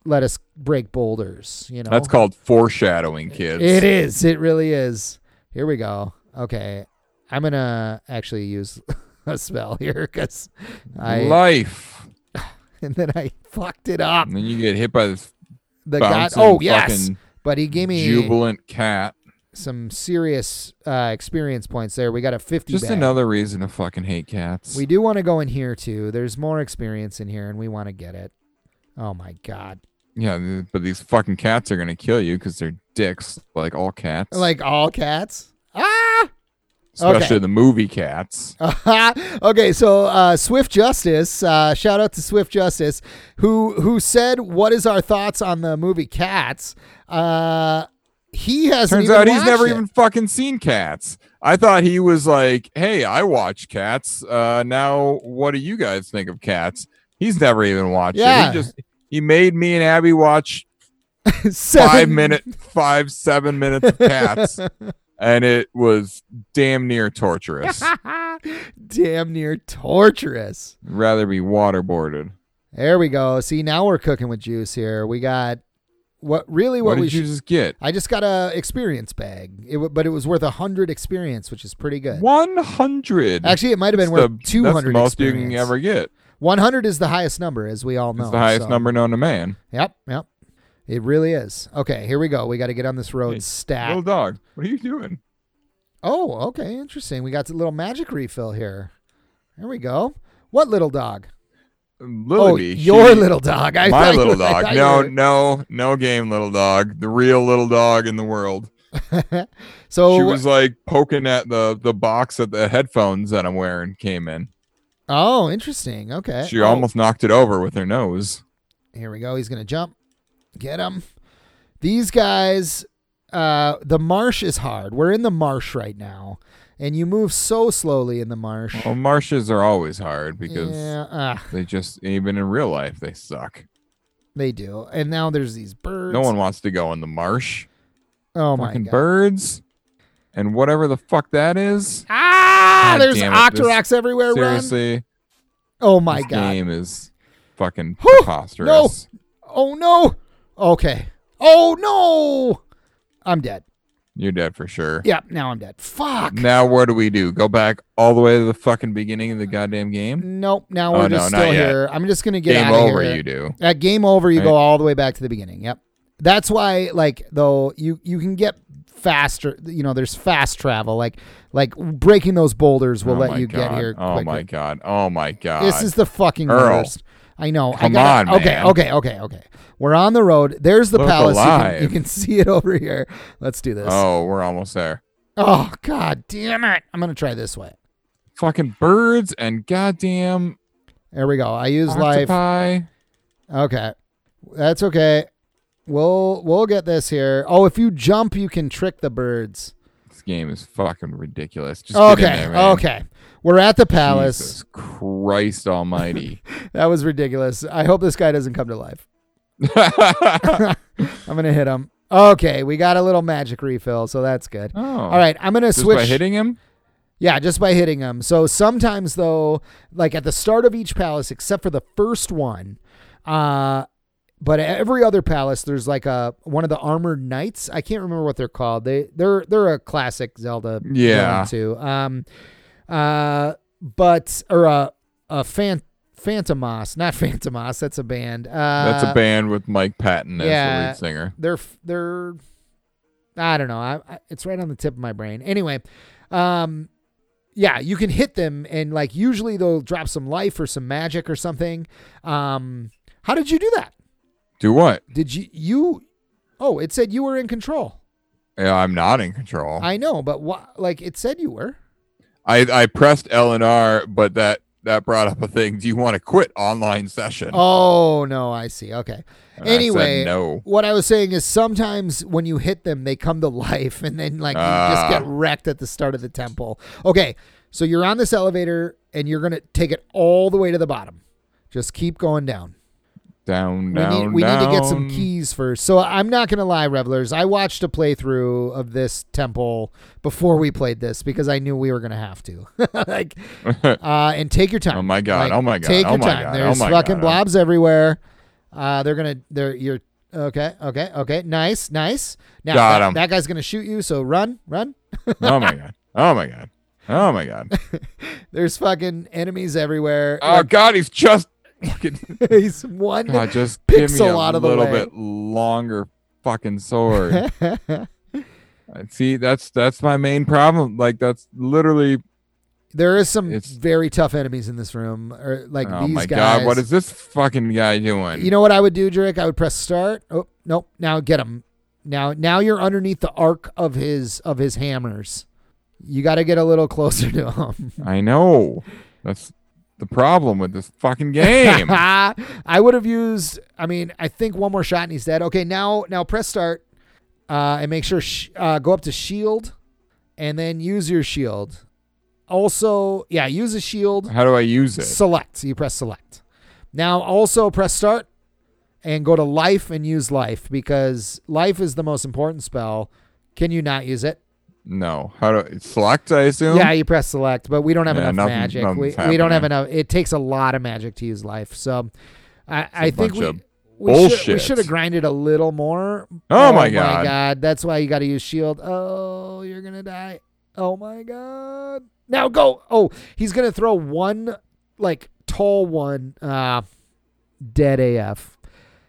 let us break boulders. You know, That's called foreshadowing, kids. It is. It really is. Here we go. Okay, I'm gonna actually use a spell here because I life, and then I fucked it up. and then you get hit by this The god. bouncing Oh yes, fucking but he gave me jubilant cat. some serious uh, experience points there. We got a fifty. Just bag. another reason to fucking hate cats. We do want to go in here too. There's more experience in here, and we want to get it. Oh my god! Yeah, th- but these fucking cats are gonna kill you because they're dicks, like all cats. Like all cats. Ah. Especially okay. the movie cats. Okay, so uh, Swift Justice, uh, shout out to Swift Justice, who who said, "What is our thoughts on the movie Cats?" Uh, he hasn't. Turns even out he's watched never it. even fucking seen Cats. I thought he was like, "Hey, I watch Cats. Uh, now, what do you guys think of Cats?" He's never even watched Yeah. it. He just he made me and Abby watch Seven- five minute, five seven minutes of Cats, and it was damn near torturous. Damn near torturous. Rather be waterboarded. There we go. See, now we're cooking with juice here. We got what really what, What, we did you should. just get? I just got a experience bag. It w- but it was worth a hundred experience, which is pretty good. One hundred. Actually, it might have been That's worth the- two That's hundred. the most you experience. can ever get. One hundred is the highest number, as we all know. It's the highest so- number known to man. Yep, yep. It really is. Okay, here we go. We got to get on this road Hey, stat. Little dog, what are you doing? Oh, okay, interesting. We got the little magic refill here. There we go. What little dog? Lily Oh, Bee, your she- little dog. I my thought you little were- I dog. thought you No, were- no, no game, little dog. The real little dog in the world. So She was like poking at the the box that the headphones that I'm wearing came in. Oh, interesting. Okay. She Oh, almost knocked it over with her nose. Here we go. He's gonna jump. Get him. These guys. Uh, the marsh is hard. We're in the marsh right now, and you move so slowly in the marsh. Well, marshes are always hard because yeah, ah, they just even in real life they suck. they do. And now there's these birds. No one wants to go in the marsh. Oh my Fucking god. birds and whatever the fuck that is. Ah, God there's damn it, this- Octoroks everywhere. Run. Seriously, Oh my this god. game is fucking Whew, preposterous. Oh no. Okay. Oh no. I'm dead. You're dead for sure. Yeah, now I'm dead. Fuck. Now what do we do? Go back all the way to the fucking beginning of the goddamn game? Nope. Now Oh, we're no, just not still yet. here. I'm just gonna get Game out of over, here. you do. At game over, you Right. go all the way back to the beginning. Yep. That's why, like, though you you can get faster. You know, there's fast travel. Like like breaking those boulders will Oh let my you get God. here. Oh quicker. my god. Oh my god. This is the fucking Earl. worst. I know. I Come got on, Okay, man. okay, okay, okay. We're on the road. There's the Look palace. You can, alive. you can see it over here. Let's do this. Oh, we're almost there. Oh, god damn it. I'm going to try this way. Fucking birds and goddamn There we go. I use life. octopi. Okay. That's okay. We'll we'll get this here. Oh, if you jump, you can trick the birds. This game is fucking ridiculous. Just get in Okay. there, man. Okay. We're at the palace. Jesus Christ almighty. That was ridiculous. I hope this guy doesn't come to life. I'm going to hit him. Okay, we got a little magic refill, so that's good. Oh. All right, I'm going to Just switch. by hitting him? Yeah, just by hitting them. So sometimes, though, like at the start of each palace, except for the first one, uh, but every other palace, there's like a one of the armored knights. I can't remember what they're called. They they're they're a classic Zelda Yeah. villain too. Um, uh, but or a a fan. Phantomos, not Phantomos. That's a band. Uh, That's a band with Mike Patton as yeah. the lead singer. They're they're. I don't know. I, I, it's right on the tip of my brain. Anyway, um, yeah, you can hit them, and like usually they'll drop some life or some magic or something. Um, how did you do that? Do what? Did you you? Oh, it said you were in control. Yeah, I'm not in control. I, I know, but what? Like it said you were. I, I pressed L and R, but that, that brought up a thing. Do you want to quit online session? Oh no, I see. Okay. And I said Anyway, no. what I was saying is sometimes when you hit them, they come to life, and then like you just Ah. get wrecked at the start of the temple. Okay, so you're on this elevator, and you're gonna take it all the way to the bottom. Just keep going down. Down, We down, need we down. need to get some keys first. So I'm not gonna lie, revelers. I watched a playthrough of this temple before we played this because I knew we were gonna have to. like, uh, and take your time. Oh my God, Like, oh my God, Take oh your my time. God, There's oh my fucking God. blobs everywhere. Uh, they're gonna. They're you're okay. Okay. Okay. Nice. Nice. Now Got that, him. that guy's gonna shoot you. So run. Run. Oh my god. Oh my god. Oh my god. There's fucking enemies everywhere. Oh Like, god, he's just fucking. he's one God, just give me pixel a out of the little way. bit longer fucking sword. See, that's that's my main problem. Like that's literally. There is some It's- very tough enemies in this room. Or like Oh these my guys. god, what is this fucking guy doing? You know what I would do, Drake? I would press start. Oh nope. Now get him. Now now you're underneath the arc of his of his hammers. You got to get a little closer to him. I know. That's the problem with this fucking game. I would have used. I mean, I think one more shot and he's dead. Okay, now now press start, uh, and make sure sh- uh, go up to shield, and then use your shield. Also, yeah, use a shield. How do I use it? Select. You press select. Now also press start, and go to life and use life because life is the most important spell. Can you not use it? No. How do select? I assume. Yeah, you press select, but we don't have Yeah, enough nothing- magic. We, nothing's we don't have happening. enough. It takes a lot of magic to use life. So I, I a think bunch we, of we should we bullshit. should have grinded a little more. Oh my God. god. That's why you got to use shield. Oh, you're going to die. Oh my god. Now go. Oh, he's going to throw one like tall one uh dead A F.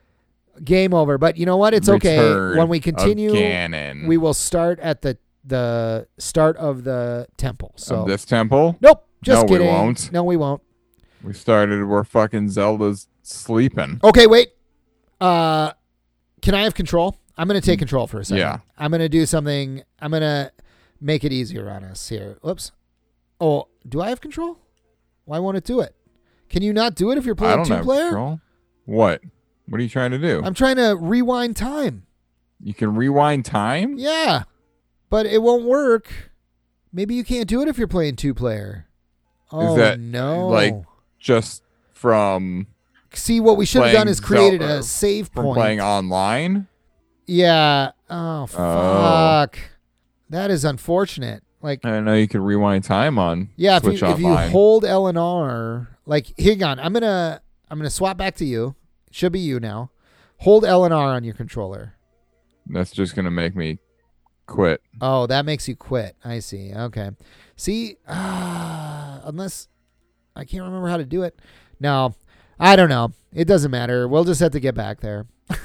Game over. But you know what? It's okay. Return When we of continue, Ganon. we will start at the the start of the temple. So Of this temple. nope, just No, we kidding. won't. No, we won't. We started where fucking Zelda's sleeping. Okay, wait. Uh, can I have control? I'm gonna take control for a second. Yeah. I'm gonna do something. I'm gonna make it easier on us here. Whoops. Oh, do I have control? Why won't it do it? Can you not do it if you're I playing don't two have player? control. What? What are you trying to do? I'm trying to rewind time. You can rewind time? Yeah, but it won't work. Maybe you can't do it if you're playing two player. Oh that, no! like, Just from See, what we should have playing done is created Zelda- a save from point. playing online? Yeah. Oh fuck. That is unfortunate. Like, I didn't know you could rewind time on yeah, if you Switch if you Online. hold L and R, like, hang on, I'm gonna I'm gonna swap back to you. It should be you now. Hold L and R on your controller. That's just gonna make me quit. Oh, that makes you quit. I see. Okay. See, uh, unless I can't remember how to do it. No, I don't know. It doesn't matter. We'll just have to get back there.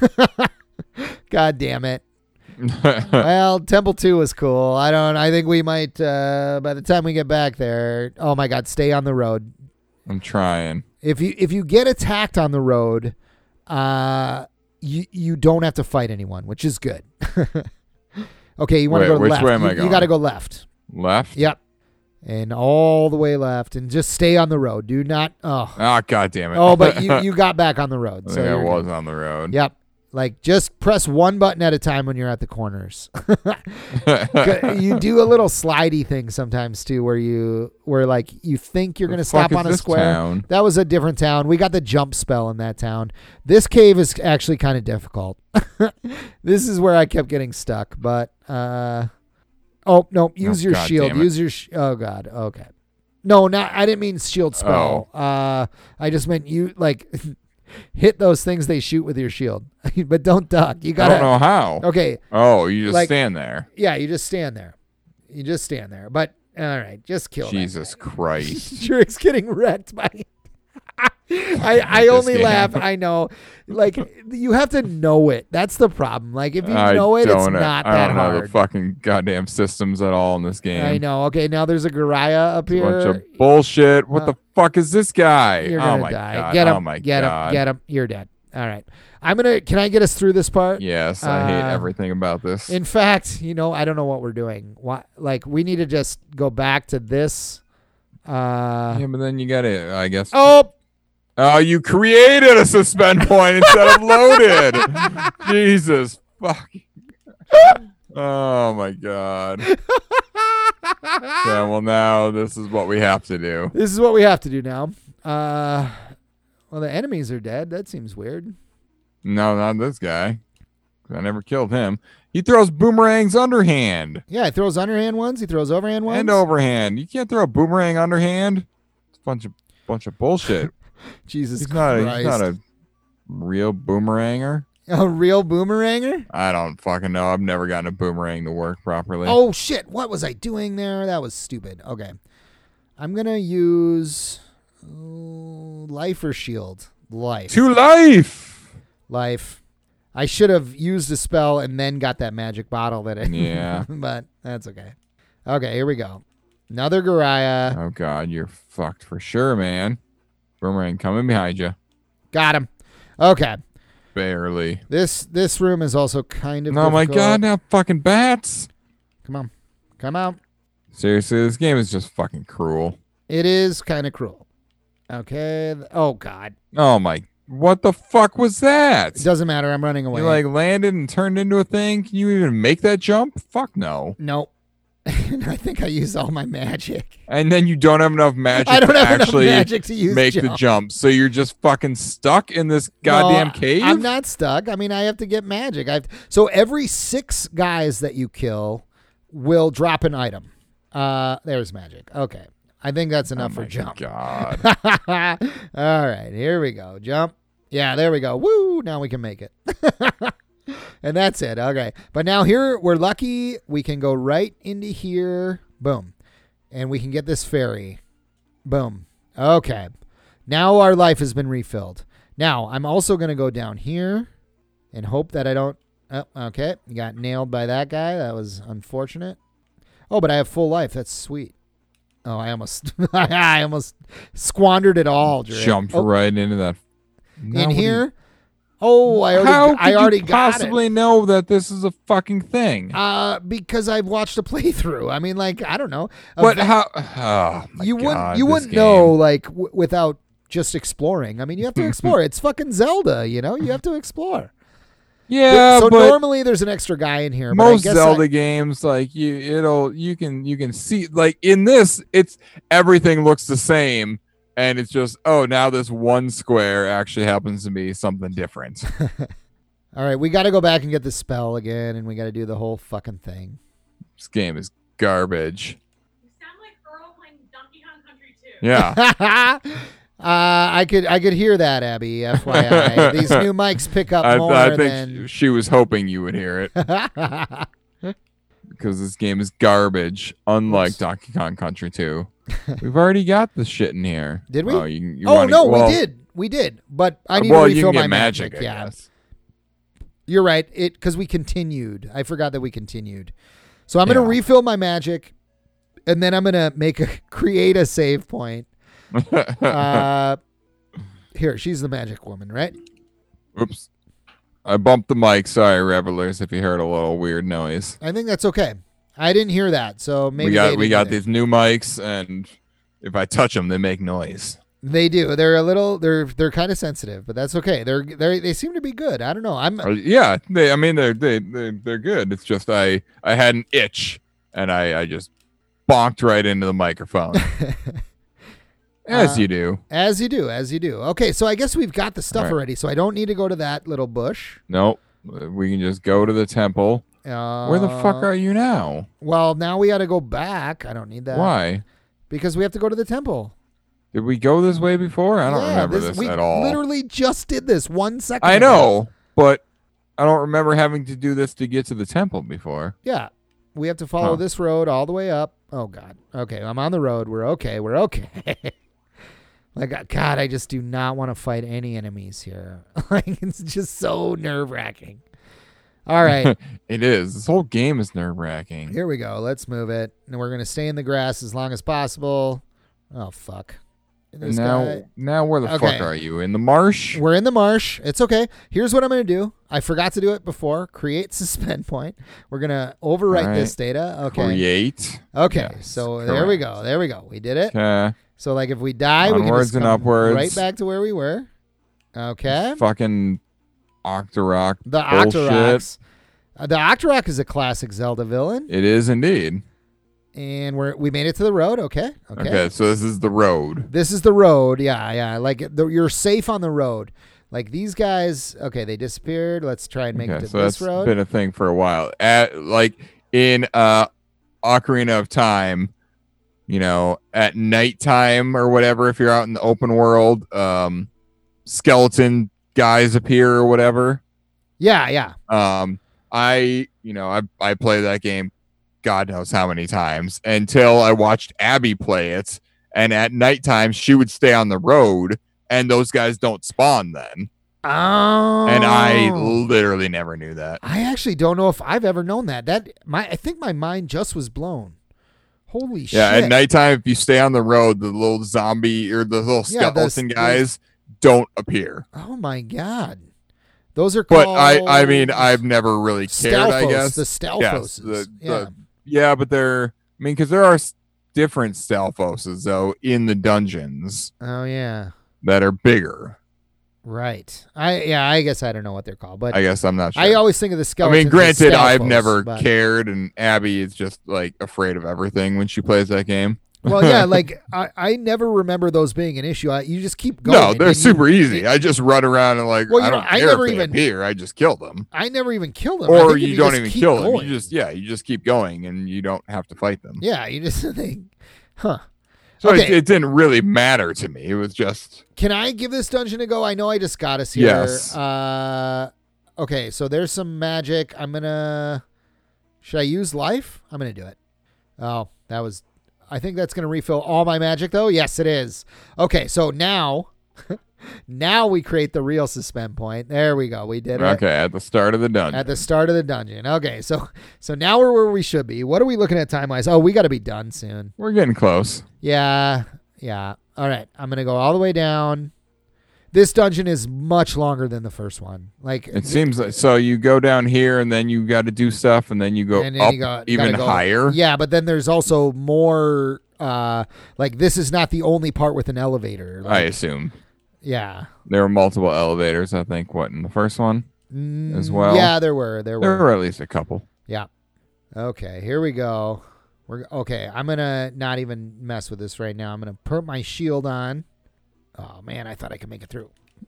God damn it. Well, Temple two was cool. I don't, I think we might, uh, by the time we get back there, oh my God, stay on the road. I'm trying. If you, if you get attacked on the road, uh, you, you don't have to fight anyone, which is good. Okay. You want to Wait, go which left. way am I you, going? you got to go left. Left? Yep. And all the way left and just stay on the road. Do not, oh, Oh, god damn it. oh, but you, you got back on the road. I So think I you're was good. on the road. Yep. Like, just press one button at a time when you're at the corners. You do a little slidey thing sometimes too, where you where like you think you're The gonna fuck stop is on a this square. town? That was a different town. We got the jump spell in that town. This cave is actually kind of difficult. This is where I kept getting stuck. But uh, oh no, use Oh, your God shield. damn it. Use your sh- oh god. Okay. No, not I didn't mean shield spell. Oh. Uh, I just meant you like hit those things they shoot with your shield, but don't duck. You I gotta. don't know how. Okay. Oh, you just Like- stand there. Yeah, you just stand there. You just stand there. But all right, just kill that Jesus guy. Christ. Drake's getting wrecked by. I I This only game. laugh. I know, like you have to know it. That's the problem. Like if you I know it, it's don't know- not I that don't know hard. the fucking goddamn systems at all in this game. I know. Okay, now there's a Garaya up It's a here. bunch of bullshit. What Uh, the fuck is this guy? You're oh gonna my die. god. Get him. Oh my get god. him. Get him. You're dead. All right. I'm gonna. Can I get us through this part? Yes, I hate Uh, everything about this. In fact, you know, I don't know what we're doing. Why? Like we need to just go back to this. Uh. yeah, but then you got it. I guess. Oh. Oh, you created a suspend point instead of loaded. Jesus fuck. Oh my god. Yeah, well now this is what we have to do. This is what we have to do now. Uh, well, the enemies are dead. That seems weird. No, not this guy. I never killed him. He throws boomerangs underhand Yeah, he throws underhand ones. He throws overhand ones. and overhand. You can't throw a boomerang underhand. It's a bunch of bunch of bullshit. Jesus He's not, a, Christ. he's not a Real boomeranger? A real boomeranger? I don't fucking know. I've never gotten a boomerang to work properly. Oh, shit. What was I doing there? That was stupid. Okay. I'm going to use uh, life or shield? Life. To life! Life. I should have used a spell and then got that magic bottle that it. Yeah. But that's okay. Okay, here we go. Another Garaya. Oh, God. You're fucked for sure, man. Boomerang coming behind you. Got him. Okay. Barely. This this room is also kind of Oh, my difficult. God. Now fucking bats. Come on. Come out. Seriously, this game is just fucking cruel. It is kind of cruel. Okay. Oh, God. Oh, my. What the fuck was that? It doesn't matter. I'm running away. You like landed and turned into a thing? Can you even make that jump? Fuck no. Nope. I think I used all my magic. And then you don't have enough magic I don't to have actually enough magic to use make jump. the jump. So you're just fucking stuck in this goddamn No, cave? I'm not stuck. I mean, I have to get magic. I've So every six guys that you kill will drop an item. Uh, There's magic. Okay. I think that's enough oh for my jump. God. All right. Here we go. Jump. Yeah, there we go. Woo! Now we can make it. And that's it. Okay. But now here, we're lucky. We can go right into here. Boom. And we can get this fairy. Boom. Okay. Now our life has been refilled. Now, I'm also going to go down here and hope that I don't... Oh, okay. Got nailed by that guy. That was unfortunate. Oh, but I have full life. That's sweet. Oh, I almost... I almost squandered it all, Drake. Jumped Oh, right into that. Now in what do you- here... Oh, I already, How I could already you got possibly know that this is a fucking thing? it. Uh, because I've watched a playthrough. I mean, like, I don't know. A But ve- how? Oh, my you God, wouldn't you this wouldn't game. know like w- without just exploring. I mean, you have to explore. It's fucking Zelda, you know. You have to explore. Yeah, so but normally there's an extra guy in here. but I most guess Zelda I- games, like you, it'll you can you can see like in this, it's everything looks the same, and it's just oh now this one square actually happens to be something different. All right, we got to go back and get the spell again, and we got to do the whole fucking thing. This game is garbage. You sound like Earl playing Donkey Kong Country two. Yeah, uh, I could I could hear that, Abby. F Y I, these new mics pick up I, more I think than. she was hoping you would hear it because this game is garbage. Unlike Oops. Donkey Kong Country two, we've already got the shit in here. Did we? Oh, you, you oh wanna- no, well, we did, we did. But I need well, to you refill can my get magic. magic. I yeah, guess. you're right. It because we continued. I forgot that we continued. So I'm gonna Yeah. refill my magic, and then I'm gonna make a create a save point. Uh, here, she's the magic woman, right? Oops. I bumped the mic. Sorry, revelers, if you heard a little weird noise. I think that's okay. I didn't hear that, so maybe we they got we didn't got either. these new mics, and if I touch them, they make noise. They do. They're a little. They're they're kind of sensitive, but that's okay. They're they they seem to be good. I don't know. I'm Uh, yeah, they. I mean, they're they they they're good. It's just I I had an itch, and I I just bonked right into the microphone, as Uh, you do. as you do, as you do. Okay, so I guess we've got the stuff All right. already, so I don't need to go to that little bush. Nope. We can just go to the temple. Uh, Where the fuck are you now? Well, now we got to go back. I don't need that. Why? Because we have to go to the temple. Did we go this way before? I don't Yeah, remember this, we at all. literally just did this one second I ago. know, but I don't remember having to do this to get to the temple before. Yeah. We have to follow Huh. this road all the way up. Oh, God. Okay, I'm on the road. We're okay. We're okay. Like, God, I just do not want to fight any enemies here. Like, it's just so nerve-wracking. All right. It is. This whole game is nerve wracking. Here we go. Let's move it. And we're going to stay in the grass as long as possible. Oh, fuck. This Now, guy- now where the Okay. fuck are you? In the marsh? We're in the marsh. It's okay. Here's what I'm going to do. I forgot to do it before. Create suspend point. We're going to overwrite All this data. Okay. Create. Okay. Yes, so there we correct. go. There we go. We did it. Okay. So, like, if we die, we can Onwards just and come upwards. right back to where we were. Okay. Fucking Octorok. The bullshit. Octoroks. Uh, the Octorok is a classic Zelda villain. It is indeed. And we're, we made it to the road. Okay. Okay. Okay. So this is the road. This is the road. Yeah, yeah. Like the, you're safe on the road. Like these guys. Okay, they disappeared. Let's try and make Okay. it to So this that's road. been a thing for a while. At like in uh Ocarina of Time, you know, at nighttime or whatever, if you're out in the open world, um, skeleton guys appear or whatever. Yeah, yeah. Um, I, you know, I I play that game, God knows how many times, until I watched Abby play it, and at nighttime she would stay on the road, and those guys don't spawn then. Oh. And I literally never knew that. I actually don't know if I've ever known that. That my I think my mind just was blown. Holy shit. Yeah, at nighttime, if you stay on the road, the little zombie or the little Yeah, those- skeleton guys don't appear. Oh my god. Those are But called I, I mean, I've never really cared, I Stalfos, guess. The Stalfoses. Yes, the- yeah. the- Yeah, but they're, I mean, because there are s- different Stalfoses, though, in the dungeons Oh yeah. that are bigger. Right. I yeah, I guess I don't know what they're called, but I guess I'm not sure. I always think of the I skeletons. mean, granted, as I've Stalfos, never but- cared, and Abby is just, like, afraid of everything when she plays that game. Well, yeah, like I, I never remember those being an issue. I, you just keep going. No, and they're you- super easy. I just run around and, like, Well, you I know, don't I care never if they even- appear. I just kill them. I never even kill them. I Or think if you don't just even keep kill them. going. You just yeah, you just keep going and you don't have to fight them. Yeah, you just think, huh? So Okay. it, it didn't really matter to me. It was just Can I give this dungeon a go? I know I just got us here. Yes. Uh, okay, so there's some magic. I'm gonna. Should I use life? I'm gonna do it. Oh, that was. I think that's gonna refill all my magic, though. Yes, it is. Okay, so now, now we create the real suspend point. There we go. We did it. okay at the start of the dungeon. At the start of the dungeon. Okay, so so now we're where we should be. What are we looking at time wise? Oh, we got to be done soon. We're getting close. Yeah, yeah. All right, I'm gonna go all the way down. This dungeon is much longer than the first one. Like It seems like so. You go down here and then you got to do stuff, and then you go and then up you got- even gotta go- higher. Yeah, but then there's also more. Uh, like this is not the only part with an elevator. I Like, assume yeah. there were multiple elevators. I think what in the first one Mm, as well. Yeah, there were. There there were. were at least a couple. Yeah. Okay, here we go. We're okay. I'm gonna not even mess with this right now. I'm gonna put my shield on. Oh man, I thought I could make it through.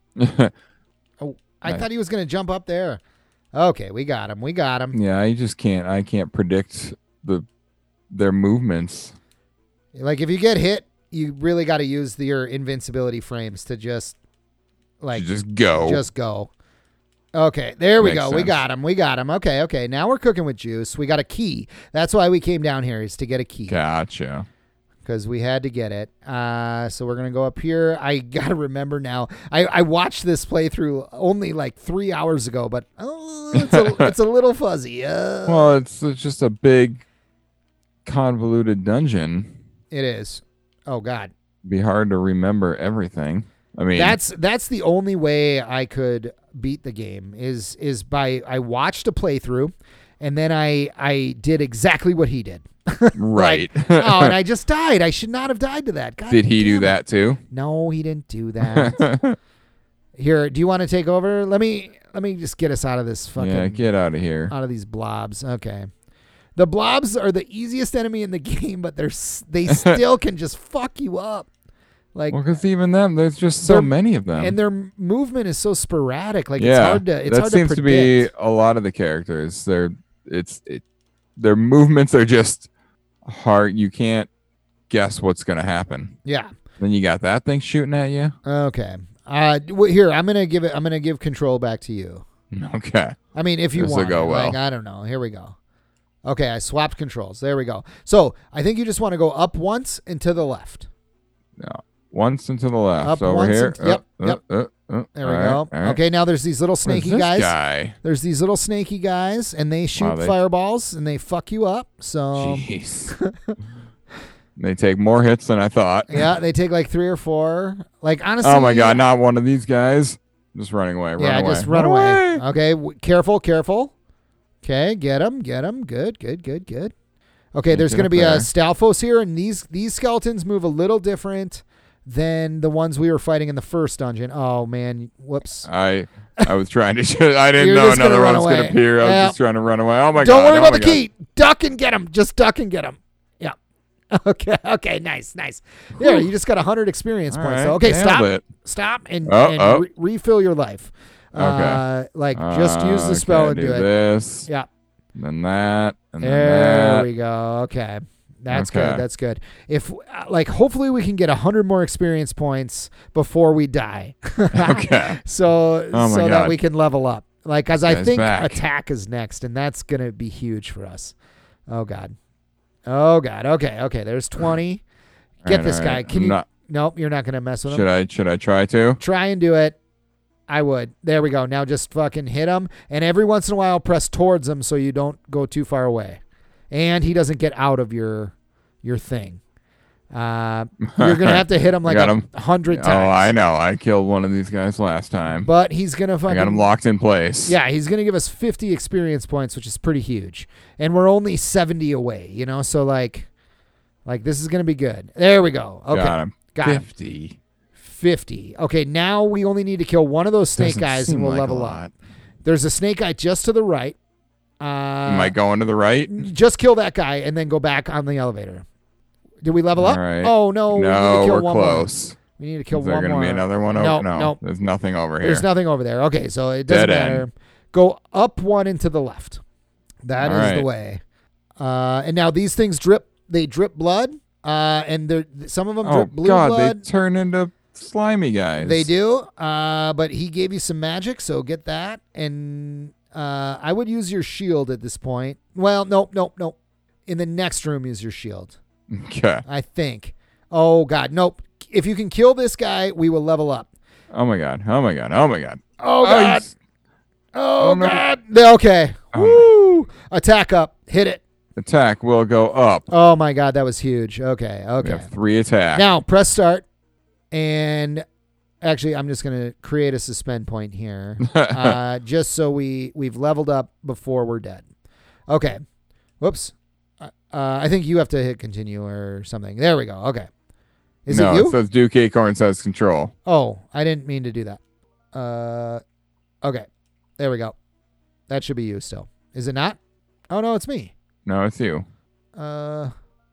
Oh, I Nice. thought he was gonna jump up there. Okay, we got him. We got him. Yeah, I just can't. I can't predict the their movements. Like if you get hit, you really got to use the, your invincibility frames to just like You just go. just go. Okay, there we Makes go. We sense. got him. We got him. Okay, okay. Now we're cooking with juice. We got a key. That's why we came down here, is to get a key. Gotcha. Because we had to get it. Uh, so we're going to go up here. I got to remember now. I, I watched this playthrough only like three hours ago, but oh, it's, a, it's a little fuzzy. Uh, Well, it's, it's just a big convoluted dungeon. it is. Oh, God. It'd be hard to remember everything. I mean, That's that's the only way I could beat the game is is by I watched a playthrough and then I I did exactly what he did. right. Oh, and I just died. I should not have died to that. God Did he damn do it. that too? No, he didn't do that. Here, do you want to take over? Let me let me just get us out of this fucking Yeah, get out of here. out of these blobs. Okay. The blobs are the easiest enemy in the game, but they're s- they still can just fuck you up. Like Well, because even them, there's just so They're- many of them. and their m- movement is so sporadic. Like yeah, it's hard to it's that hard seems to to, predict. be a lot of the characters. They're it's it, their movements are just hard. You can't guess what's gonna happen. Yeah. Then you got that thing shooting at you. Okay. Uh, w- here I'm gonna give it. I'm gonna give control back to you. Okay. I mean, if you This'll want, go it. Like, well. I don't know. Here we go. Okay, I swapped controls. There we go. So I think you just want to go up once and to the left. Once and to the left. Up over once here. and- yep, Uh, yep. uh, uh, uh. There we All right, go. all right. Okay, now there's these little What is snaky this guys. guy? There's these little snaky guys, and they shoot Wow, they- fireballs and they fuck you up. So Jeez. They take more hits than I thought. yeah, they take like three or four. Like honestly, Oh my god, not one of these guys. Just running away. Run yeah, away. just run away. Okay, w- careful, careful. Okay, get him, get him. Good, good, good, good. Okay, Can't there's get going to up be a there. Stalfos here, and these these skeletons move a little different than the ones we were fighting in the first dungeon. Oh man, whoops! I I was trying to. I didn't You're know just gonna another run one was going away. to appear. I was Yeah. just trying to run away. Oh my god! Don't worry oh about my the God. key. Duck and get him. Just duck and get him. Yeah. Okay. Okay. Nice. Nice. There, you just got a hundred experience All points. right, though. Okay, nailed stop. it. Stop and, Oh, and oh. Re- refill your life. Uh, like just use the Uh, spell okay, and do, it. This. Yeah. Then that. And then There that. we go. Okay. That's Okay. good. That's good. If uh, like, hopefully we can get a hundred more experience points before we die. Okay. So Oh my so that God. we can level up. Like, as I Guy's think back. attack is next, and that's gonna be huge for us. Oh God. Oh God. Okay. Okay. There's twenty. Get All right, this all guy. right. Can I'm you? not- Nope. You're not gonna mess with him. should I should I try to? Try and do it. I would. There we go. Now just fucking hit him, and every once in a while press towards him so you don't go too far away, and he doesn't get out of your your thing. Uh, you're gonna have to hit him like got a him. hundred Oh, times. I know. I killed one of these guys last time. But he's gonna I fucking. got him locked in place. Yeah, he's gonna give us fifty experience points, which is pretty huge, and we're only seventy away. You know, so like, like this is gonna be good. There we go. Okay, Got him. Got him. Fifty. fifty. Okay, now we only need to kill one of those snake Doesn't guys, seem and we'll like a level lot. up. There's a snake guy just to the right. Uh, Am I going to the right? Just kill that guy and then go back on the elevator. Did we level up? All right. Oh no, we need to No, kill we're one close. more. We need to kill Is there one going to more. be another one? No, over? No, no. There's nothing over here. There's nothing over there. Okay, so it doesn't Dead end. matter. Go up one and to the left. That All is right. the way. Uh, and now these things drip. They drip blood. Uh, and they're, some of them Oh drip blue God, blood. they turn into slimy guys. They do. Uh, but he gave you some magic, so get that. And uh, I would use your shield at this point. Well, nope, nope, nope. In the next room, use your shield. Okay. I think. Oh God, nope. If you can kill this guy, we will level up. Oh my God. Oh my God. Oh my God. Oh Oh, God. he's- Oh, Oh, no. God. Okay. Oh, Woo. Attack up. Hit it. Attack will go up. Oh my God, that was huge. Okay. We Okay. have three attacks. Now press start, and actually, I'm just gonna create a suspend point here, uh, just so we we've leveled up before we're dead. Okay. Whoops. Uh, uh, I think you have to hit continue or something. There we go. Okay. Is no, it you? says Duke Acorn says control. Oh, I didn't mean to do that. Uh, okay. There we go. That should be you still. Is it not? Oh no, it's me. No, it's you. Uh,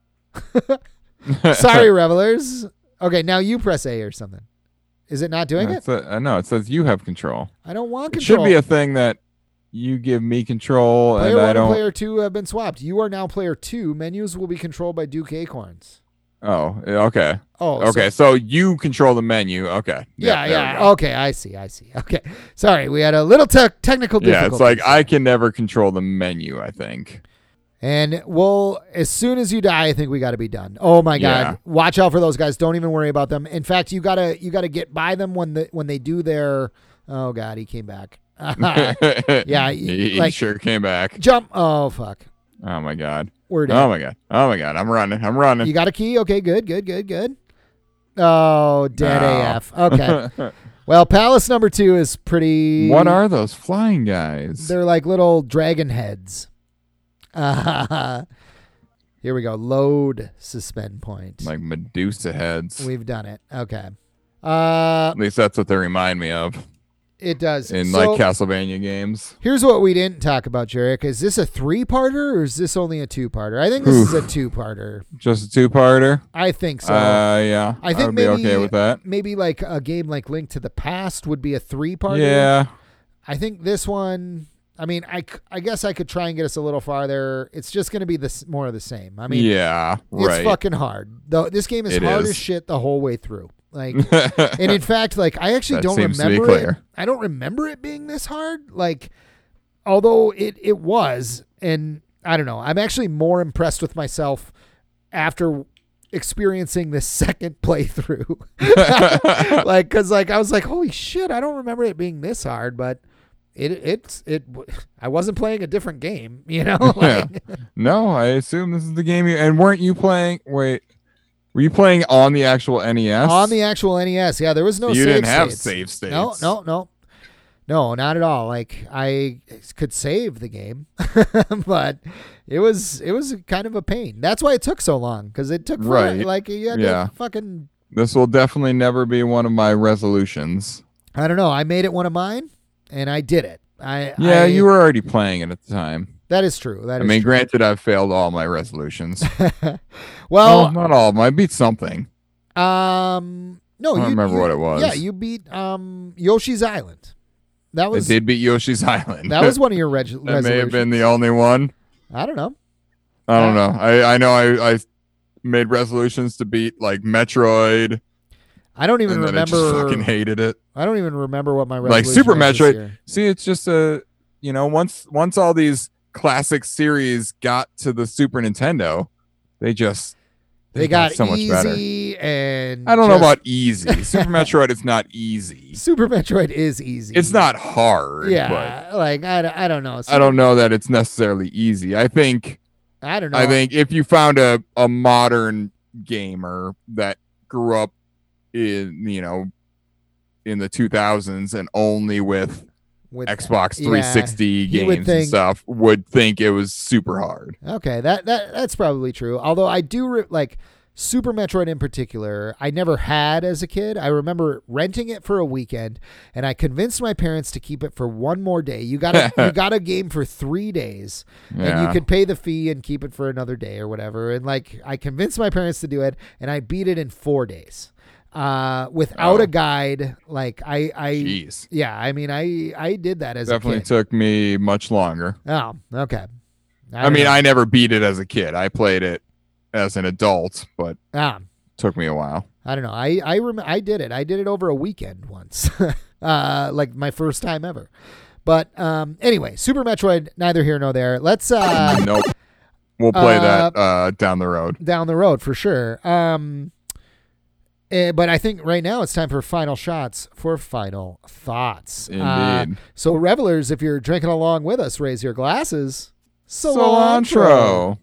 sorry, revelers. Okay, now you press A or something. Is it not doing No, it? it's a- uh, no, it says you have control. I don't want It control. should be a thing that you give me control player and one I and don't. player two have been swapped. You are now player two. Menus will be controlled by Duke Acorns. Oh, okay. Oh, Okay, so- so you control the menu. Okay. yeah, Yep, there we yeah. go. Okay, I see. I see. Okay, sorry, we had a little te- technical Yeah, difficulty. it's like I can never control the menu, I think. And we'll, as soon as you die, I think we got to be done. Oh my God! Yeah. Watch out for those guys. Don't even worry about them. In fact, you gotta you gotta get by them when the when they do their. Oh God, he came back. Yeah, he, he like- sure came back. Jump! Oh fuck, Oh my God. we're dead. Oh my God. Oh my God. I'm running. I'm running. You got a key? Okay, good, good, good, good. Oh, dead No. A F. Okay. Well, Palace number two is pretty. What are those flying guys? They're like little dragon heads. Uh, here we go. Load suspend point. Like Medusa heads. We've done it. Okay. Uh, At least that's what they remind me of it does. in So, like Castlevania games. here's what we didn't talk about, Jarek. Is this a three-parter or is this only a two-parter? I think this is a two-parter. Just a two-parter. I think so. uh, yeah. I think would be maybe okay with that. maybe like a game like Link to the Past would be a three-parter. Yeah. I think this one. I mean, I, c- I guess I could try and get us a little farther. It's just going to be this more of the same. I mean, yeah. it's Right. fucking hard. Though this game is It hard is. as shit the whole way through. Like, and in fact, like I actually That don't seems to be remember it. clear. I don't remember it being this hard. Like, although it it was, and I don't know. I'm actually more impressed with myself after experiencing this second playthrough. Like, cause like I was like, holy shit, I don't remember it being this hard, but. It it's it. I wasn't playing a different game, you know. Like, No, I assume this is the game you and weren't you playing wait. Were you playing on the actual N E S? on the actual N E S, yeah, there was no. you save didn't have states. save states. No, no, no, no, not at all. Like I could save the game, but it was it was kind of a pain. That's why it took so long because it took for, Right. like you had Yeah. to fucking. This will definitely never be one of my resolutions. I don't know. I made it one of mine, and I did it. I Yeah, I- you were already playing it at the time. That is true. That I is mean, true. granted, I've failed all my resolutions. well, Well, not all of them. I beat something. um, no, I don't you remember you- what it was. Yeah, you beat um Yoshi's Island. That I was did beat Yoshi's Island. that was one of your reg- That may have been resolutions. the only one. I don't know. I don't Uh, know. I, I know I, I made resolutions to beat like Metroid. I don't even and then I remember. just fucking hated it. I don't even remember what my Like resolution Super was this Metroid. year. See, it's just a you know once once all these classic series got to the Super Nintendo, they just They, got, so much better. easy and I don't know just- about easy. Super Metroid is not easy. Super Metroid is easy. It's not hard. Yeah, like I, don't- I don't know. But I don't know that it's necessarily easy. I think I don't know. I think if you found a, a modern gamer that grew up in you know in the two thousands and only with With Xbox yeah, three sixty he would games think- and stuff would think it was super hard. Okay, that that that's probably true. Although I do re- like Super Metroid in particular, I never had as a kid. I remember renting it for a weekend, and I convinced my parents to keep it for one more day. You got a, you got a game for three days, and Yeah. you could pay the fee and keep it for another day or whatever. And like I convinced my parents to do it, and I beat it in four days. Uh, without Oh. a guide, like I, I, Jeez. yeah, I mean, I, I did that as Definitely a kid. took me much longer. Oh, okay. I, don't mean, know. I never beat it as a kid. I played it as an adult, but ah, took me a while. I don't know. I I rem- I did it. I did it over a weekend once, uh, like my first time ever. But um, anyway, Super Metroid, neither here nor there. Let's uh, Nope. We'll play uh, that uh, down the road. down the road for sure. Um, eh, but I think right now it's time for final shots for final thoughts. Uh, Indeed. so revelers, if you're drinking along with us, raise your glasses. Cilantro.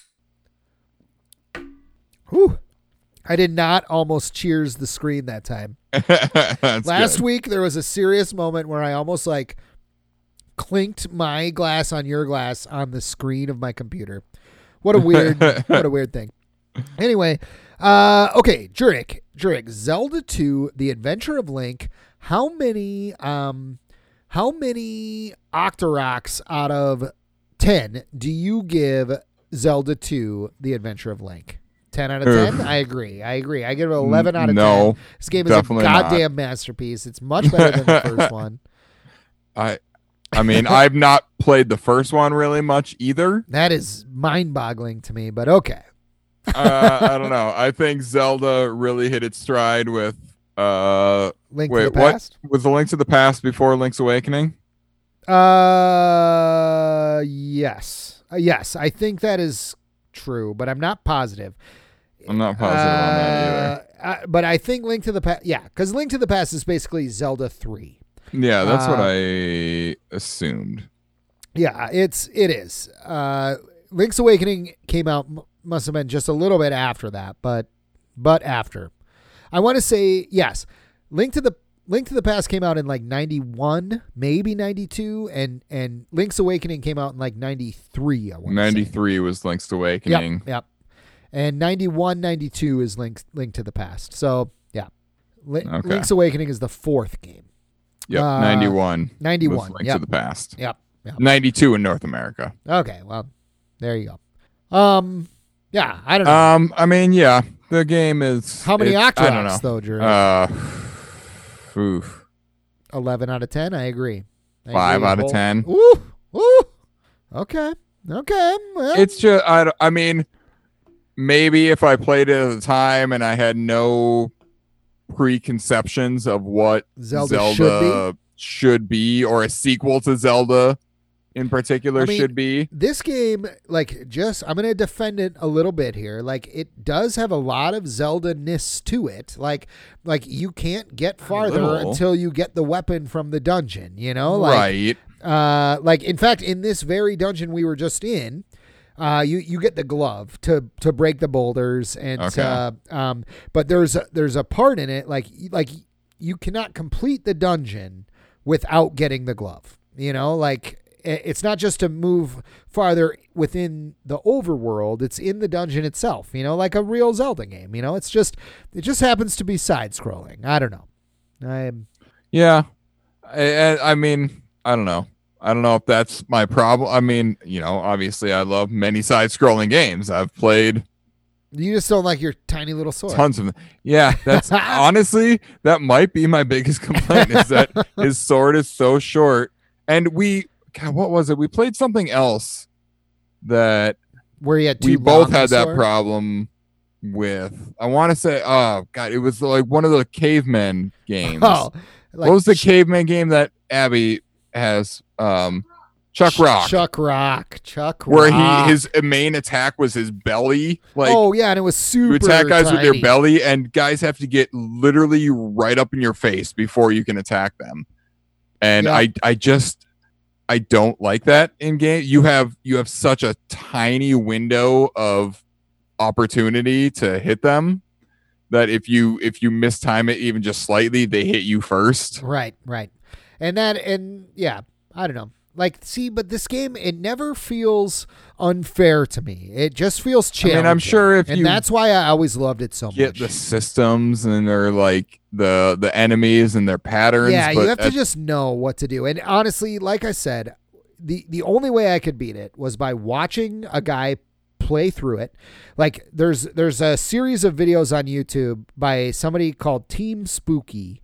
Whew. I did not almost cheers the screen that time. That's Last good. week there was a serious moment where I almost like clinked my glass on your glass on the screen of my computer. What a weird what a weird thing. Anyway, uh okay, Jurek, Jurek, Zelda two, The Adventure of Link. How many um how many Octoroks out of ten do you give Zelda two, The Adventure of Link? ten out of ten? Oof. I agree. I agree. I give it eleven out of no, ten. This game is definitely a not. goddamn masterpiece. It's much better than the first one. I I mean, I've not played the first one really much either. That is mind-boggling to me, but okay. Uh, I don't know. I think Zelda really hit its stride with uh Link wait, to the what Past? was the Link to the Past before Link's Awakening? Uh, yes. Uh, yes, I think that is true, but I'm not positive. I'm not positive on that either. Uh, uh, but I think Link to the Past, yeah, because Link to the Past is basically Zelda three. Yeah, that's what uh, I assumed. Yeah, it's it is. Uh, Link's Awakening came out m- must have been just a little bit after that, but but after. I want to say yes. Link to the Link to the Past came out in like ninety-one, maybe ninety-two, and and Link's Awakening came out in like ninety-three. I want ninety-three was Link's Awakening. Yep, yep. And ninety-one, ninety-two is Link Link to the Past. So yeah, Li- Okay. Link's Awakening is the fourth game. Yep, Uh, ninety-one. ninety-one. Was Link Yep. to the Past. Yep. Yep. ninety-two in North America. Okay. Well, there you go. Um. Yeah. I don't know. Um, I mean, yeah, the game is. How many it's- I don't Octoroks know. though, Drew? Uh, oof. Eleven out of ten. I agree. I Five agree. out of Whole- ten. Ooh. Ooh. Okay. Okay. Well, It's just, I, don't- I mean, maybe if I played it at the time and I had no preconceptions of what Zelda, Zelda, should should, be. be, or a sequel to Zelda in particular I mean, should be. This game, like, just I'm gonna defend it a little bit here. Like, it does have a lot of Zelda-ness to it. Like, like you can't get farther little. until you get the weapon from the dungeon. You know, like, Right. Uh, like in fact, in this very dungeon we were just in, uh, you you get the glove to to break the boulders, and Okay. uh, um, but there's a, there's a part in it like like you cannot complete the dungeon without getting the glove. You know, like i- it's not just to move farther within the overworld; it's in the dungeon itself. You know, like a real Zelda game. You know, it's just it just happens to be side scrolling. I don't know. I'm Yeah. I, I I mean, I don't know. I don't know if that's my problem. I mean, you know, obviously I love many side-scrolling games. I've played you just don't like your tiny little sword. tons of them. Yeah, that's honestly, that might be my biggest complaint is that his sword is so short. And we, God, what was it? We played something else that Where you had two we both long had that sword? problem. with, I want to say, oh god, it was like one of the cavemen games. Oh, like what was the Ch- caveman game that Abby has? Um, Chuck Rock. Chuck Rock. Chuck where Rock. he his main attack was his belly. Like, oh yeah, and it was super. you attack guys with tiny. your belly, and guys have to get literally right up in your face before you can attack them. And Yeah. I, I just, I don't like that in game. You have, you have such a tiny window of opportunity to hit them that if you, if you mistime it even just slightly, they hit you first. Right, right, and that, and yeah, I don't know. Like, see, but this game, it never feels unfair to me. It just feels I challenging. mean, I'm sure if and you that's why I always loved it so get much. the systems and they're like the the enemies and their patterns. Yeah, but you have to at- just know what to do. And honestly, like I said, the the only way I could beat it was by watching a guy play through it. Like there's there's a series of videos on YouTube by somebody called Team Spooky,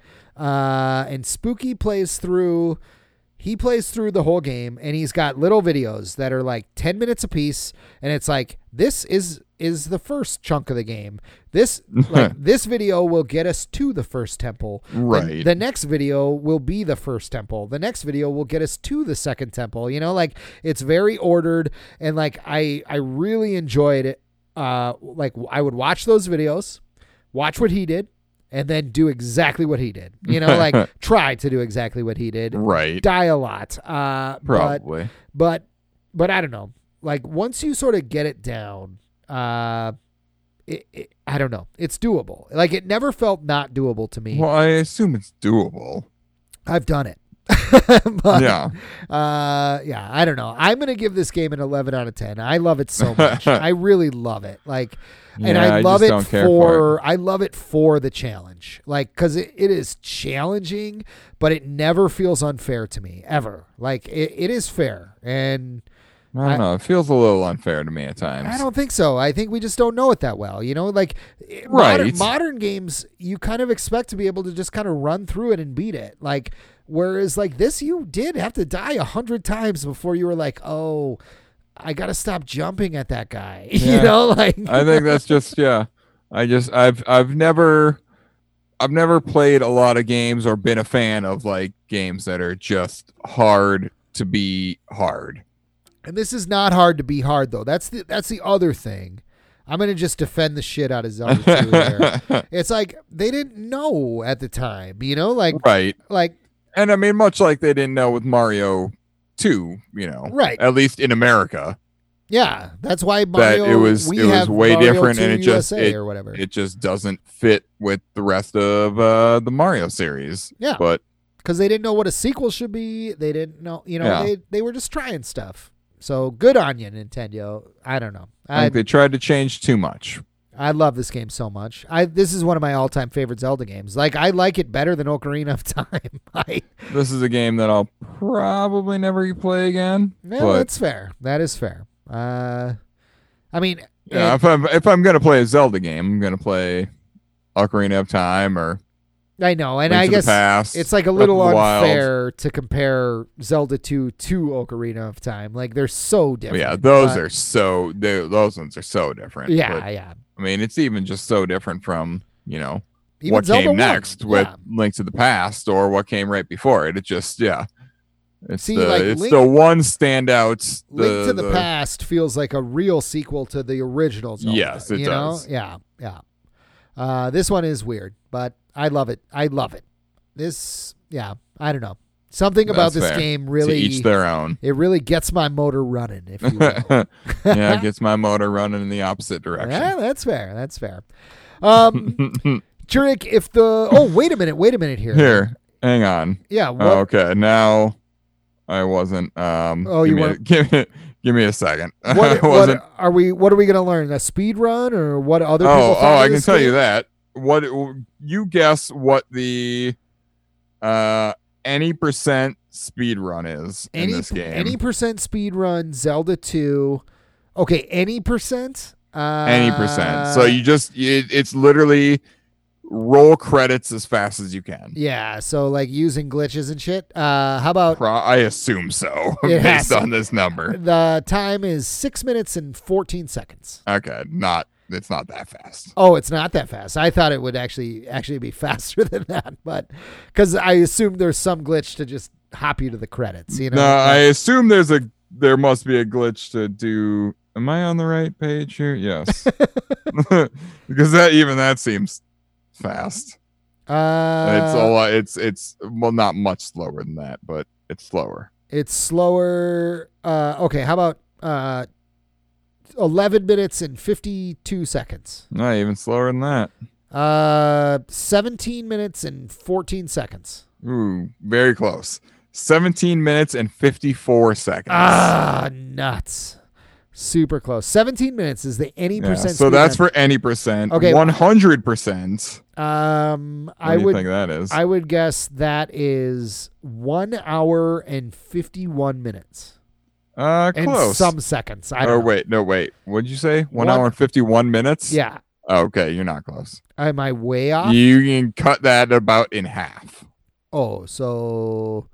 uh, and Spooky plays through. He plays through the whole game, and he's got little videos that are like ten minutes apiece, and it's like this is is the first chunk of the game. This like this video will get us to the first temple. The- Right. The, next video will be the first temple. The next video will get us to the second temple. You know, like it's very ordered, and like I I really enjoyed it. Uh, like I would watch those videos, watch what he did, and then do exactly what he did. You know, like try to do exactly what he did. right. Die a lot. Uh, but Probably. but but I don't know. Like once you sort of get it down, uh, it, it, I don't know. It's doable. Like it never felt not doable to me. Well, I assume it's doable. I've done it. But, Yeah. Uh, yeah. I don't know. I'm gonna give this game an eleven out of ten. I love it so much. I really love it. Like, and Yeah, I I love just it don't for, care for I love it for the challenge. Like, cause it, it is challenging, but it never feels unfair to me ever. Like it, it is fair. And I don't I- know. It feels a little unfair to me at times. I don't think so. I think we just don't know it that well. You know, like eh, modern, Right. modern games, you kind of expect to be able to just kind of run through it and beat it. Like, whereas like this, you did have to die a hundred times before you were like, oh, I got to stop jumping at that guy. Yeah. You know, like I think that's just yeah. I just I've I've never I've never played a lot of games or been a fan of like games that are just hard to be hard. and this is not hard to be hard though. That's the that's the other thing. I'm gonna just defend the shit out of Zelda two here. It's like they didn't know at the time, you know, like Right. like And I mean, much like they didn't know with Mario two, you know, Right. at least in America, yeah, that's why Mario. it was- we it was have way Mario different, and two it just- U S A it- or whatever. it just doesn't fit with the rest of uh, the Mario series. Yeah. But Because they didn't know what a sequel should be. They didn't know, you know, Yeah. they they were just trying stuff. So good on you, Nintendo. I don't know. I I think they tried to change too much. I love this game so much. I this is one of my all time favorite Zelda games. Like I like it better than Ocarina of Time. I This is a game that I'll probably never play again. yeah, but that's fair. That is fair. Uh, I mean, yeah, it- if I'm if I'm gonna play a Zelda game, I'm gonna play Ocarina of Time or I know, and Link I to the guess Past, it's like a Breath little of the Wild. unfair to compare Zelda two to Ocarina of Time. Like they're so But different. yeah, those but- are so they, those ones are so different. yeah, But, yeah. I mean, it's even just so different from you know Even what Zelda came one, next with yeah. Link to the Past or what came right before it. It just yeah, it's See, the like, it's Link- the one standout. Link to the, the Past feels like a real sequel to the original Zelda. Yes, it you does. Know? Yeah, yeah. Uh, this one is weird, but I love it. I love it. This, yeah, I don't know. Something about That's this fair. game To really, each their own. it really gets my motor running, if you will. Yeah, it gets my motor running in the opposite Yeah, direction. that's fair. That's fair. Um, Jurek, if the oh wait a minute, wait a minute here. Here, hang on. Yeah. What, Oh, okay, now I wasn't. Um, Oh, give you me a, weren't- give me, give me a second. what, I what wasn't. are we? What are we going to learn? A speed run or what other Oh, people? oh, thought of I can this tell you game? that. What you guess? What the uh any percent speed run is in Any this game? any percent speed run Zelda two. Okay, any percent. Uh, Any percent. So you just it, it's literally roll credits as fast as you can. Yeah, so like using glitches and shit. Uh, how about Pro- I assume so, It has based to. on this number. the time is six minutes and fourteen seconds. Okay, not it's not that fast. Oh, it's not that fast. I thought it would actually actually be faster than that, but because I assumed there's some glitch to just hop you to the credits. You know, No, I assume there's a there must be a glitch to do. Am I on the right page here? Yes, because that even that seems fast. Uh, it's a lot. It's it's well, not much slower than that, but it's slower. It's slower. Uh, okay, how about uh, eleven minutes and fifty-two seconds? Not even slower than that. Uh, seventeen minutes and fourteen seconds. Ooh, very close. seventeen minutes and fifty-four seconds. Ah, nuts. Super close. seventeen minutes is the any Yeah, percent. so speed that's run. for any percent. Okay. one hundred percent. Um, What I do you would think that is? I would guess that is one hour and fifty-one minutes uh, and close. some seconds. I oh, don't know. wait. No, wait. What'd you say? One, One- hour and fifty-one minutes? Yeah. Oh, okay, you're not close. Am I way off? You can cut that about in half. Oh, so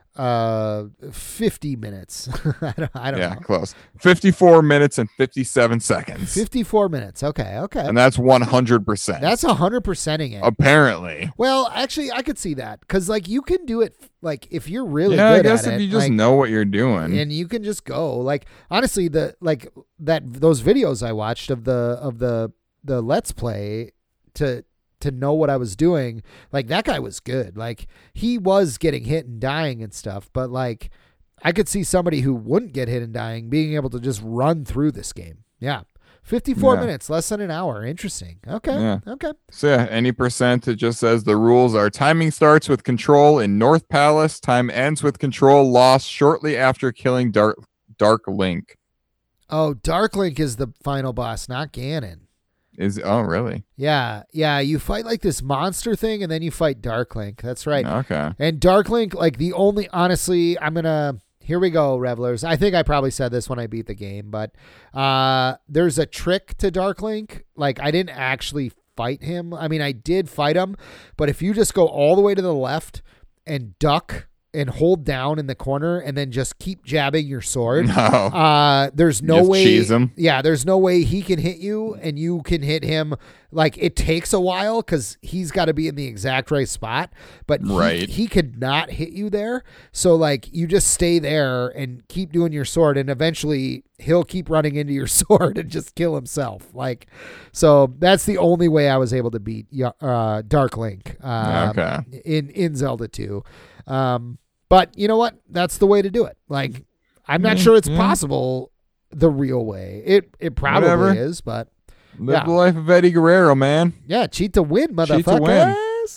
uh, fifty minutes. I don't, I don't Yeah, know. close. fifty-four minutes and fifty-seven seconds. fifty-four minutes. Okay, okay. And that's one hundred percent. That's one hundred percenting it. Apparently. Well, actually, I could see that because, like, you can do it, like, if you're really yeah, I good guess at if it, you just like, know what you're doing. and you can just go. Like, honestly, the like that those videos I watched of the of the the Let's Play to to know what I was doing, like, that guy was good. Like, he was getting hit and dying and stuff, but like, I could see somebody who wouldn't get hit and dying being able to just run through this game. Yeah. fifty-four Yeah. minutes, less than an hour. Interesting. Okay. Yeah. Okay. So yeah, any percent, it just says the rules are timing starts with control in North Palace. Time ends with control lost shortly after killing Dark Dark Link. Oh, Darklink is the final boss, not Ganon. Is oh really? Yeah, yeah. You fight like this monster thing, and then you fight Darklink. That's right. Okay. And Darklink, like the only, honestly, I'm gonna. Here we go, revelers. I think I probably said this when I beat the game, but uh, there's a trick to Darklink. Like, I didn't actually fight him. I mean, I did fight him, but if you just go all the way to the left and duck and hold down in the corner and then just keep jabbing your sword. No. Uh, there's no Just way. cheese him. Yeah, there's no way he can hit you and you can hit him. Like, it takes a while because he's got to be in the exact right spot, but he, Right. he could not hit you there. So, like, you just stay there and keep doing your sword, and eventually he'll keep running into your sword and just kill himself. Like, so that's the only way I was able to beat uh, Dark Link uh, Okay. in in Zelda two. Um, But you know what? That's the way to do it. Like, I'm not Yeah, sure it's yeah. possible the real way. It it probably Whatever. is, but Live yeah. the life of Eddie Guerrero, man. yeah, cheat to win, Cheat to motherfuckers.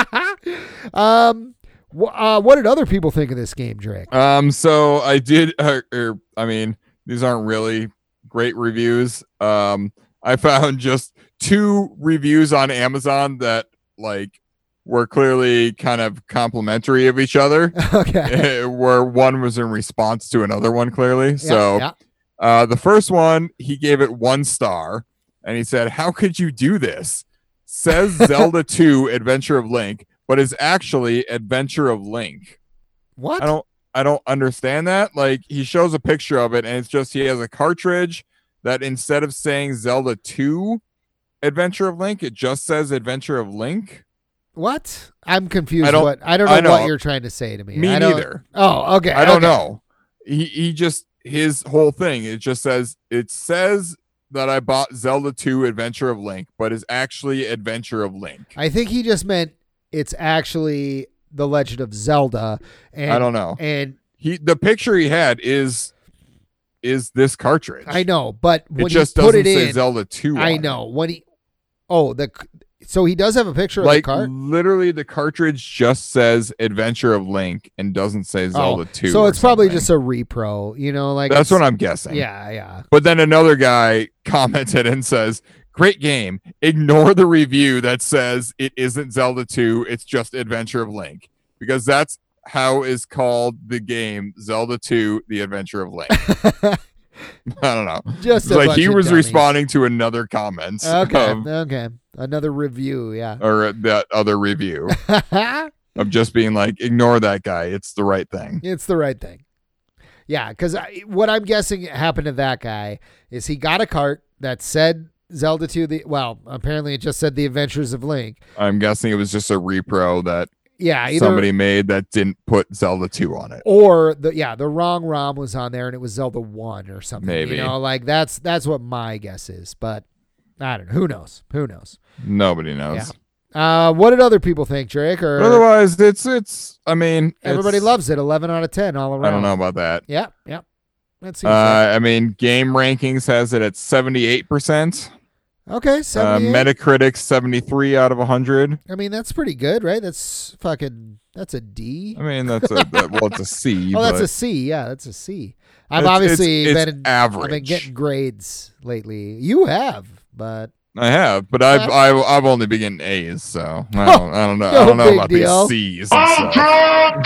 um, wh- uh, what did other people think of this game, Drake? Um, so I did. Uh, er, I mean, these aren't really great reviews. Um, I found just two reviews on Amazon that like were clearly kind of complimentary of each other. Okay. Where one was in response to another one, clearly. So, yeah, uh, the first one, he gave it one star, and he said, "How could you do this? Says Zelda two Adventure of Link, but is actually Adventure of Link." what? I don't I don't understand that. Like, he shows a picture of it, and it's just he has a cartridge that instead of saying Zelda two Adventure of Link, it just says Adventure of Link. What? I'm confused. I don't- what I don't know, I know. what you're trying to say to me. Me I don't- neither. Oh, okay. I don't okay. know. He he just his whole thing, it just says it says that I bought Zelda two Adventure of Link, but is actually Adventure of Link. I think he just meant it's actually The Legend of Zelda. And I don't know. And He the picture he had is is this cartridge. I know, but when It just he put doesn't it say in, Zelda two. I on know when he. Oh, the so he does have a picture it. Like of the cart. literally, the cartridge just says Adventure of Link and doesn't say Zelda two. Oh, so or it's probably something. just a repro. You know, like That's it's- what I'm guessing. Yeah, yeah. But then another guy commented and says, "Great game. Ignore the review that says it isn't Zelda two, it's just Adventure of Link." Because that's how is called the game, Zelda two, The Adventure of Link. I don't know. Just It's a like bunch he of was dummies. responding to another comment Okay, of, okay. Another review. Yeah. or that other review of just being like, ignore that guy. It's the right thing. It's the right thing. Yeah, because what I'm guessing happened to that guy is he got a cart that said Zelda two, the well, apparently it just said The Adventures of Link. I'm guessing it was just a repro that Yeah, either, somebody made that didn't put Zelda two on it. or the yeah, the wrong ROM was on there and it was Zelda one or something. Maybe. You know, like that's that's what my guess is, but I don't know. Who knows? Who knows? Nobody knows. Uh, what did other people think, Drake? Or But otherwise, it's it's. I mean, everybody it's- loves it. eleven out of ten all around. I don't know about that. Yeah, yeah. That seems Uh, I mean, Game Rankings has it at seventy-eight percent. right. Okay, Uh, seventy-eight. Metacritic seventy-three out of one hundred. I mean, that's pretty good, right? That's fucking. That's a D. I mean, that's a that, well, it's a C. Oh, that's but a C. Yeah, that's a C. I've it's- obviously it's, it's been average. I've been getting grades lately. You have, but I have, but I've Uh, I've, I've only been getting A's, so I don't, I don't know. No I don't know big about deal. these C's. And stuff.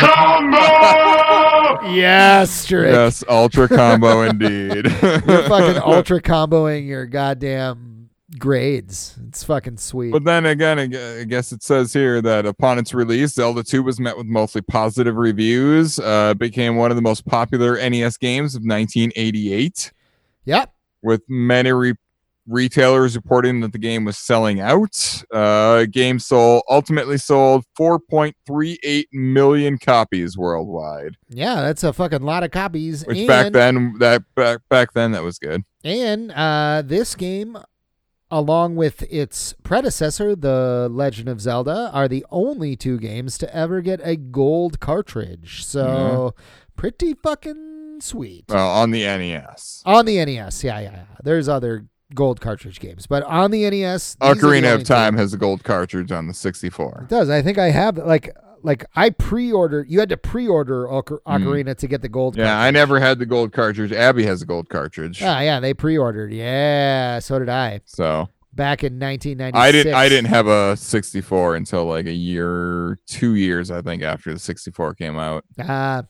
yes, Drake. Yes, ultra combo indeed. You're fucking ultra comboing your goddamn grades. It's fucking sweet. But then again, I gu- I guess it says here that upon its release, Zelda two was met with mostly positive reviews. Uh, became one of the most popular N E S games of nineteen eighty-eight, Yep. with many re- retailers reporting that the game was selling out. Uh, game sold ultimately sold four point three eight million copies worldwide, Yeah, that's a fucking lot of copies. which and, back then that back back then that was good. And uh, this game, along with its predecessor, The Legend of Zelda, are the only two games to ever get a gold cartridge. So pretty fucking sweet. Well, on the N E S. On the N E S, yeah, yeah, yeah. There's other gold cartridge games, but on the N E S, these are the Ocarina only of Time two. has a gold cartridge on the sixty-four. It does. I think I have like like I pre-ordered. You had to pre-order Ocar- Ocarina to get the gold. Mm. Yeah, I cartridge. never had the gold cartridge. Abby has a gold cartridge. Ah, yeah, they pre-ordered. Yeah, so did I. So Back in nineteen ninety-six. I didn't I didn't have a sixty-four until like a year, two years, I think, after the sixty-four came out. Uh,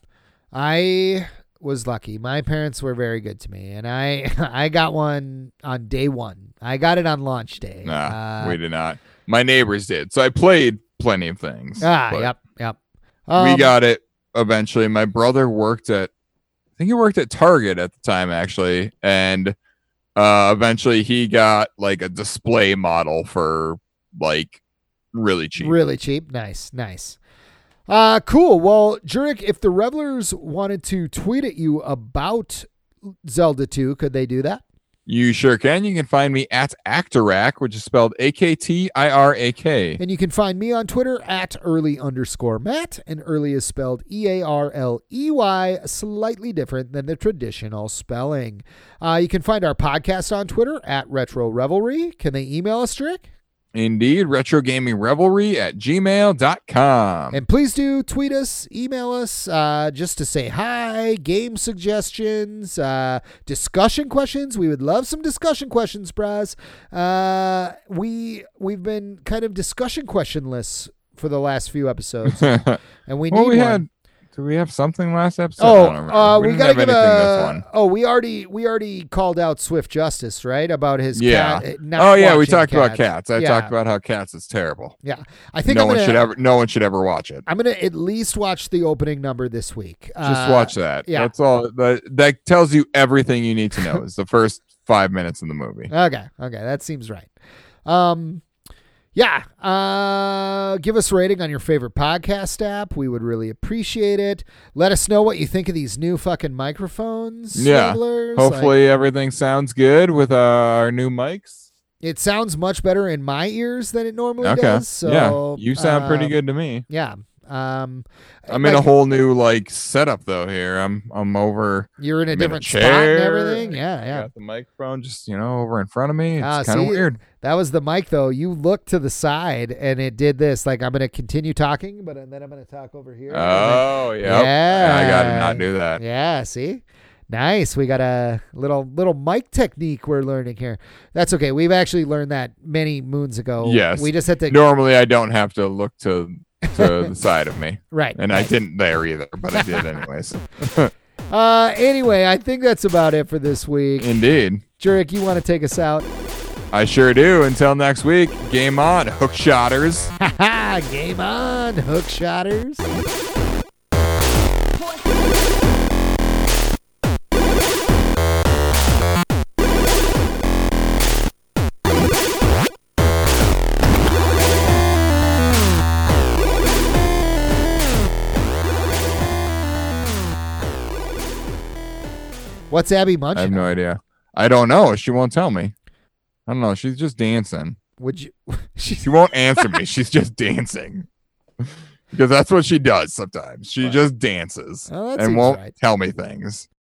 I was lucky. My parents were very good to me, and I I got one on day one. I got it on launch day. Nah, Uh, we did not. My neighbors did. So I played plenty of things. Ah, but yep, yep. we Um, got it eventually. My brother worked at I think he worked at Target at the time, actually. And uh eventually he got like a display model for like really cheap. really cheap. Nice, nice. Uh, cool. Well, Jurek, if the Revelers wanted to tweet at you about Zelda two, could they do that? You sure can. You can find me at Actorac, which is spelled A K T I R A K. And you can find me on Twitter at early underscore Matt, and early is spelled E A R L E Y, slightly different than the traditional spelling. Uh, you can find our podcast on Twitter at Retro Revelry. Can they email us, Jurek? Indeed, retro gaming revelry at gmail dot com. And please do tweet us, email us, uh, just to say hi, game suggestions, uh, discussion questions. We would love some discussion questions, bros. Uh, we we've been kind of discussion questionless for the last few episodes, and we need well, we one. had. Do we have something last episode? I Oh, don't remember. uh, we, we, didn't gotta have give anything a. this one. Oh, we already we already called out Swift Justice, right? About his Yeah. cat. Not Oh yeah, we watching talked about cats. I Yeah. talked about how Cats is terrible. Yeah, I think no I'm one gonna, should ever. No one should ever watch it. I'm gonna at least watch the opening number this week. Just Uh, watch that. yeah. That's all. That that tells you everything you need to know. Is the first five minutes in the movie. Okay, okay, that seems right. Um, yeah, uh, give us a rating on your favorite podcast app. We would really appreciate it. Let us know what you think of these new fucking microphones. Yeah, Revelers. Like, Hopefully everything sounds good with uh, our new mics. it sounds much better in my ears than it normally Okay. does. So, yeah, you sound pretty um, good to me. Yeah. Um, I'm in a like, whole new like setup though. Here, I'm I'm over. You're in a I'm in a different spot chair. and everything. Yeah, I yeah. got the microphone just you know over in front of me. It's Ah, kind of see? weird. That was the mic, though. You looked to the side, and it did this. Like, I'm going to continue talking, but then I'm going to talk over here. and then- Oh yeah. Yeah. I got to not do that. Yeah, see? Nice. We got a little little mic technique we're learning here. That's okay. We've actually learned that many moons ago. Yes. We just had to... Normally, I don't have to look to to the side of me, Right. and I didn't there either, but I did anyways. Uh, anyway, I think that's about it for this week. Indeed. Jurek, you want to take us out? I sure do. Until next week, game on, hookshoters. Ha ha! Game on, hookshoters. What's Abby I munching? have no on? idea. I don't know. She won't tell me. I don't know. She's just dancing. Would you? She won't answer me. She's just dancing. Because that's what she does sometimes. She Well, just dances well, that and seems won't right. tell me things.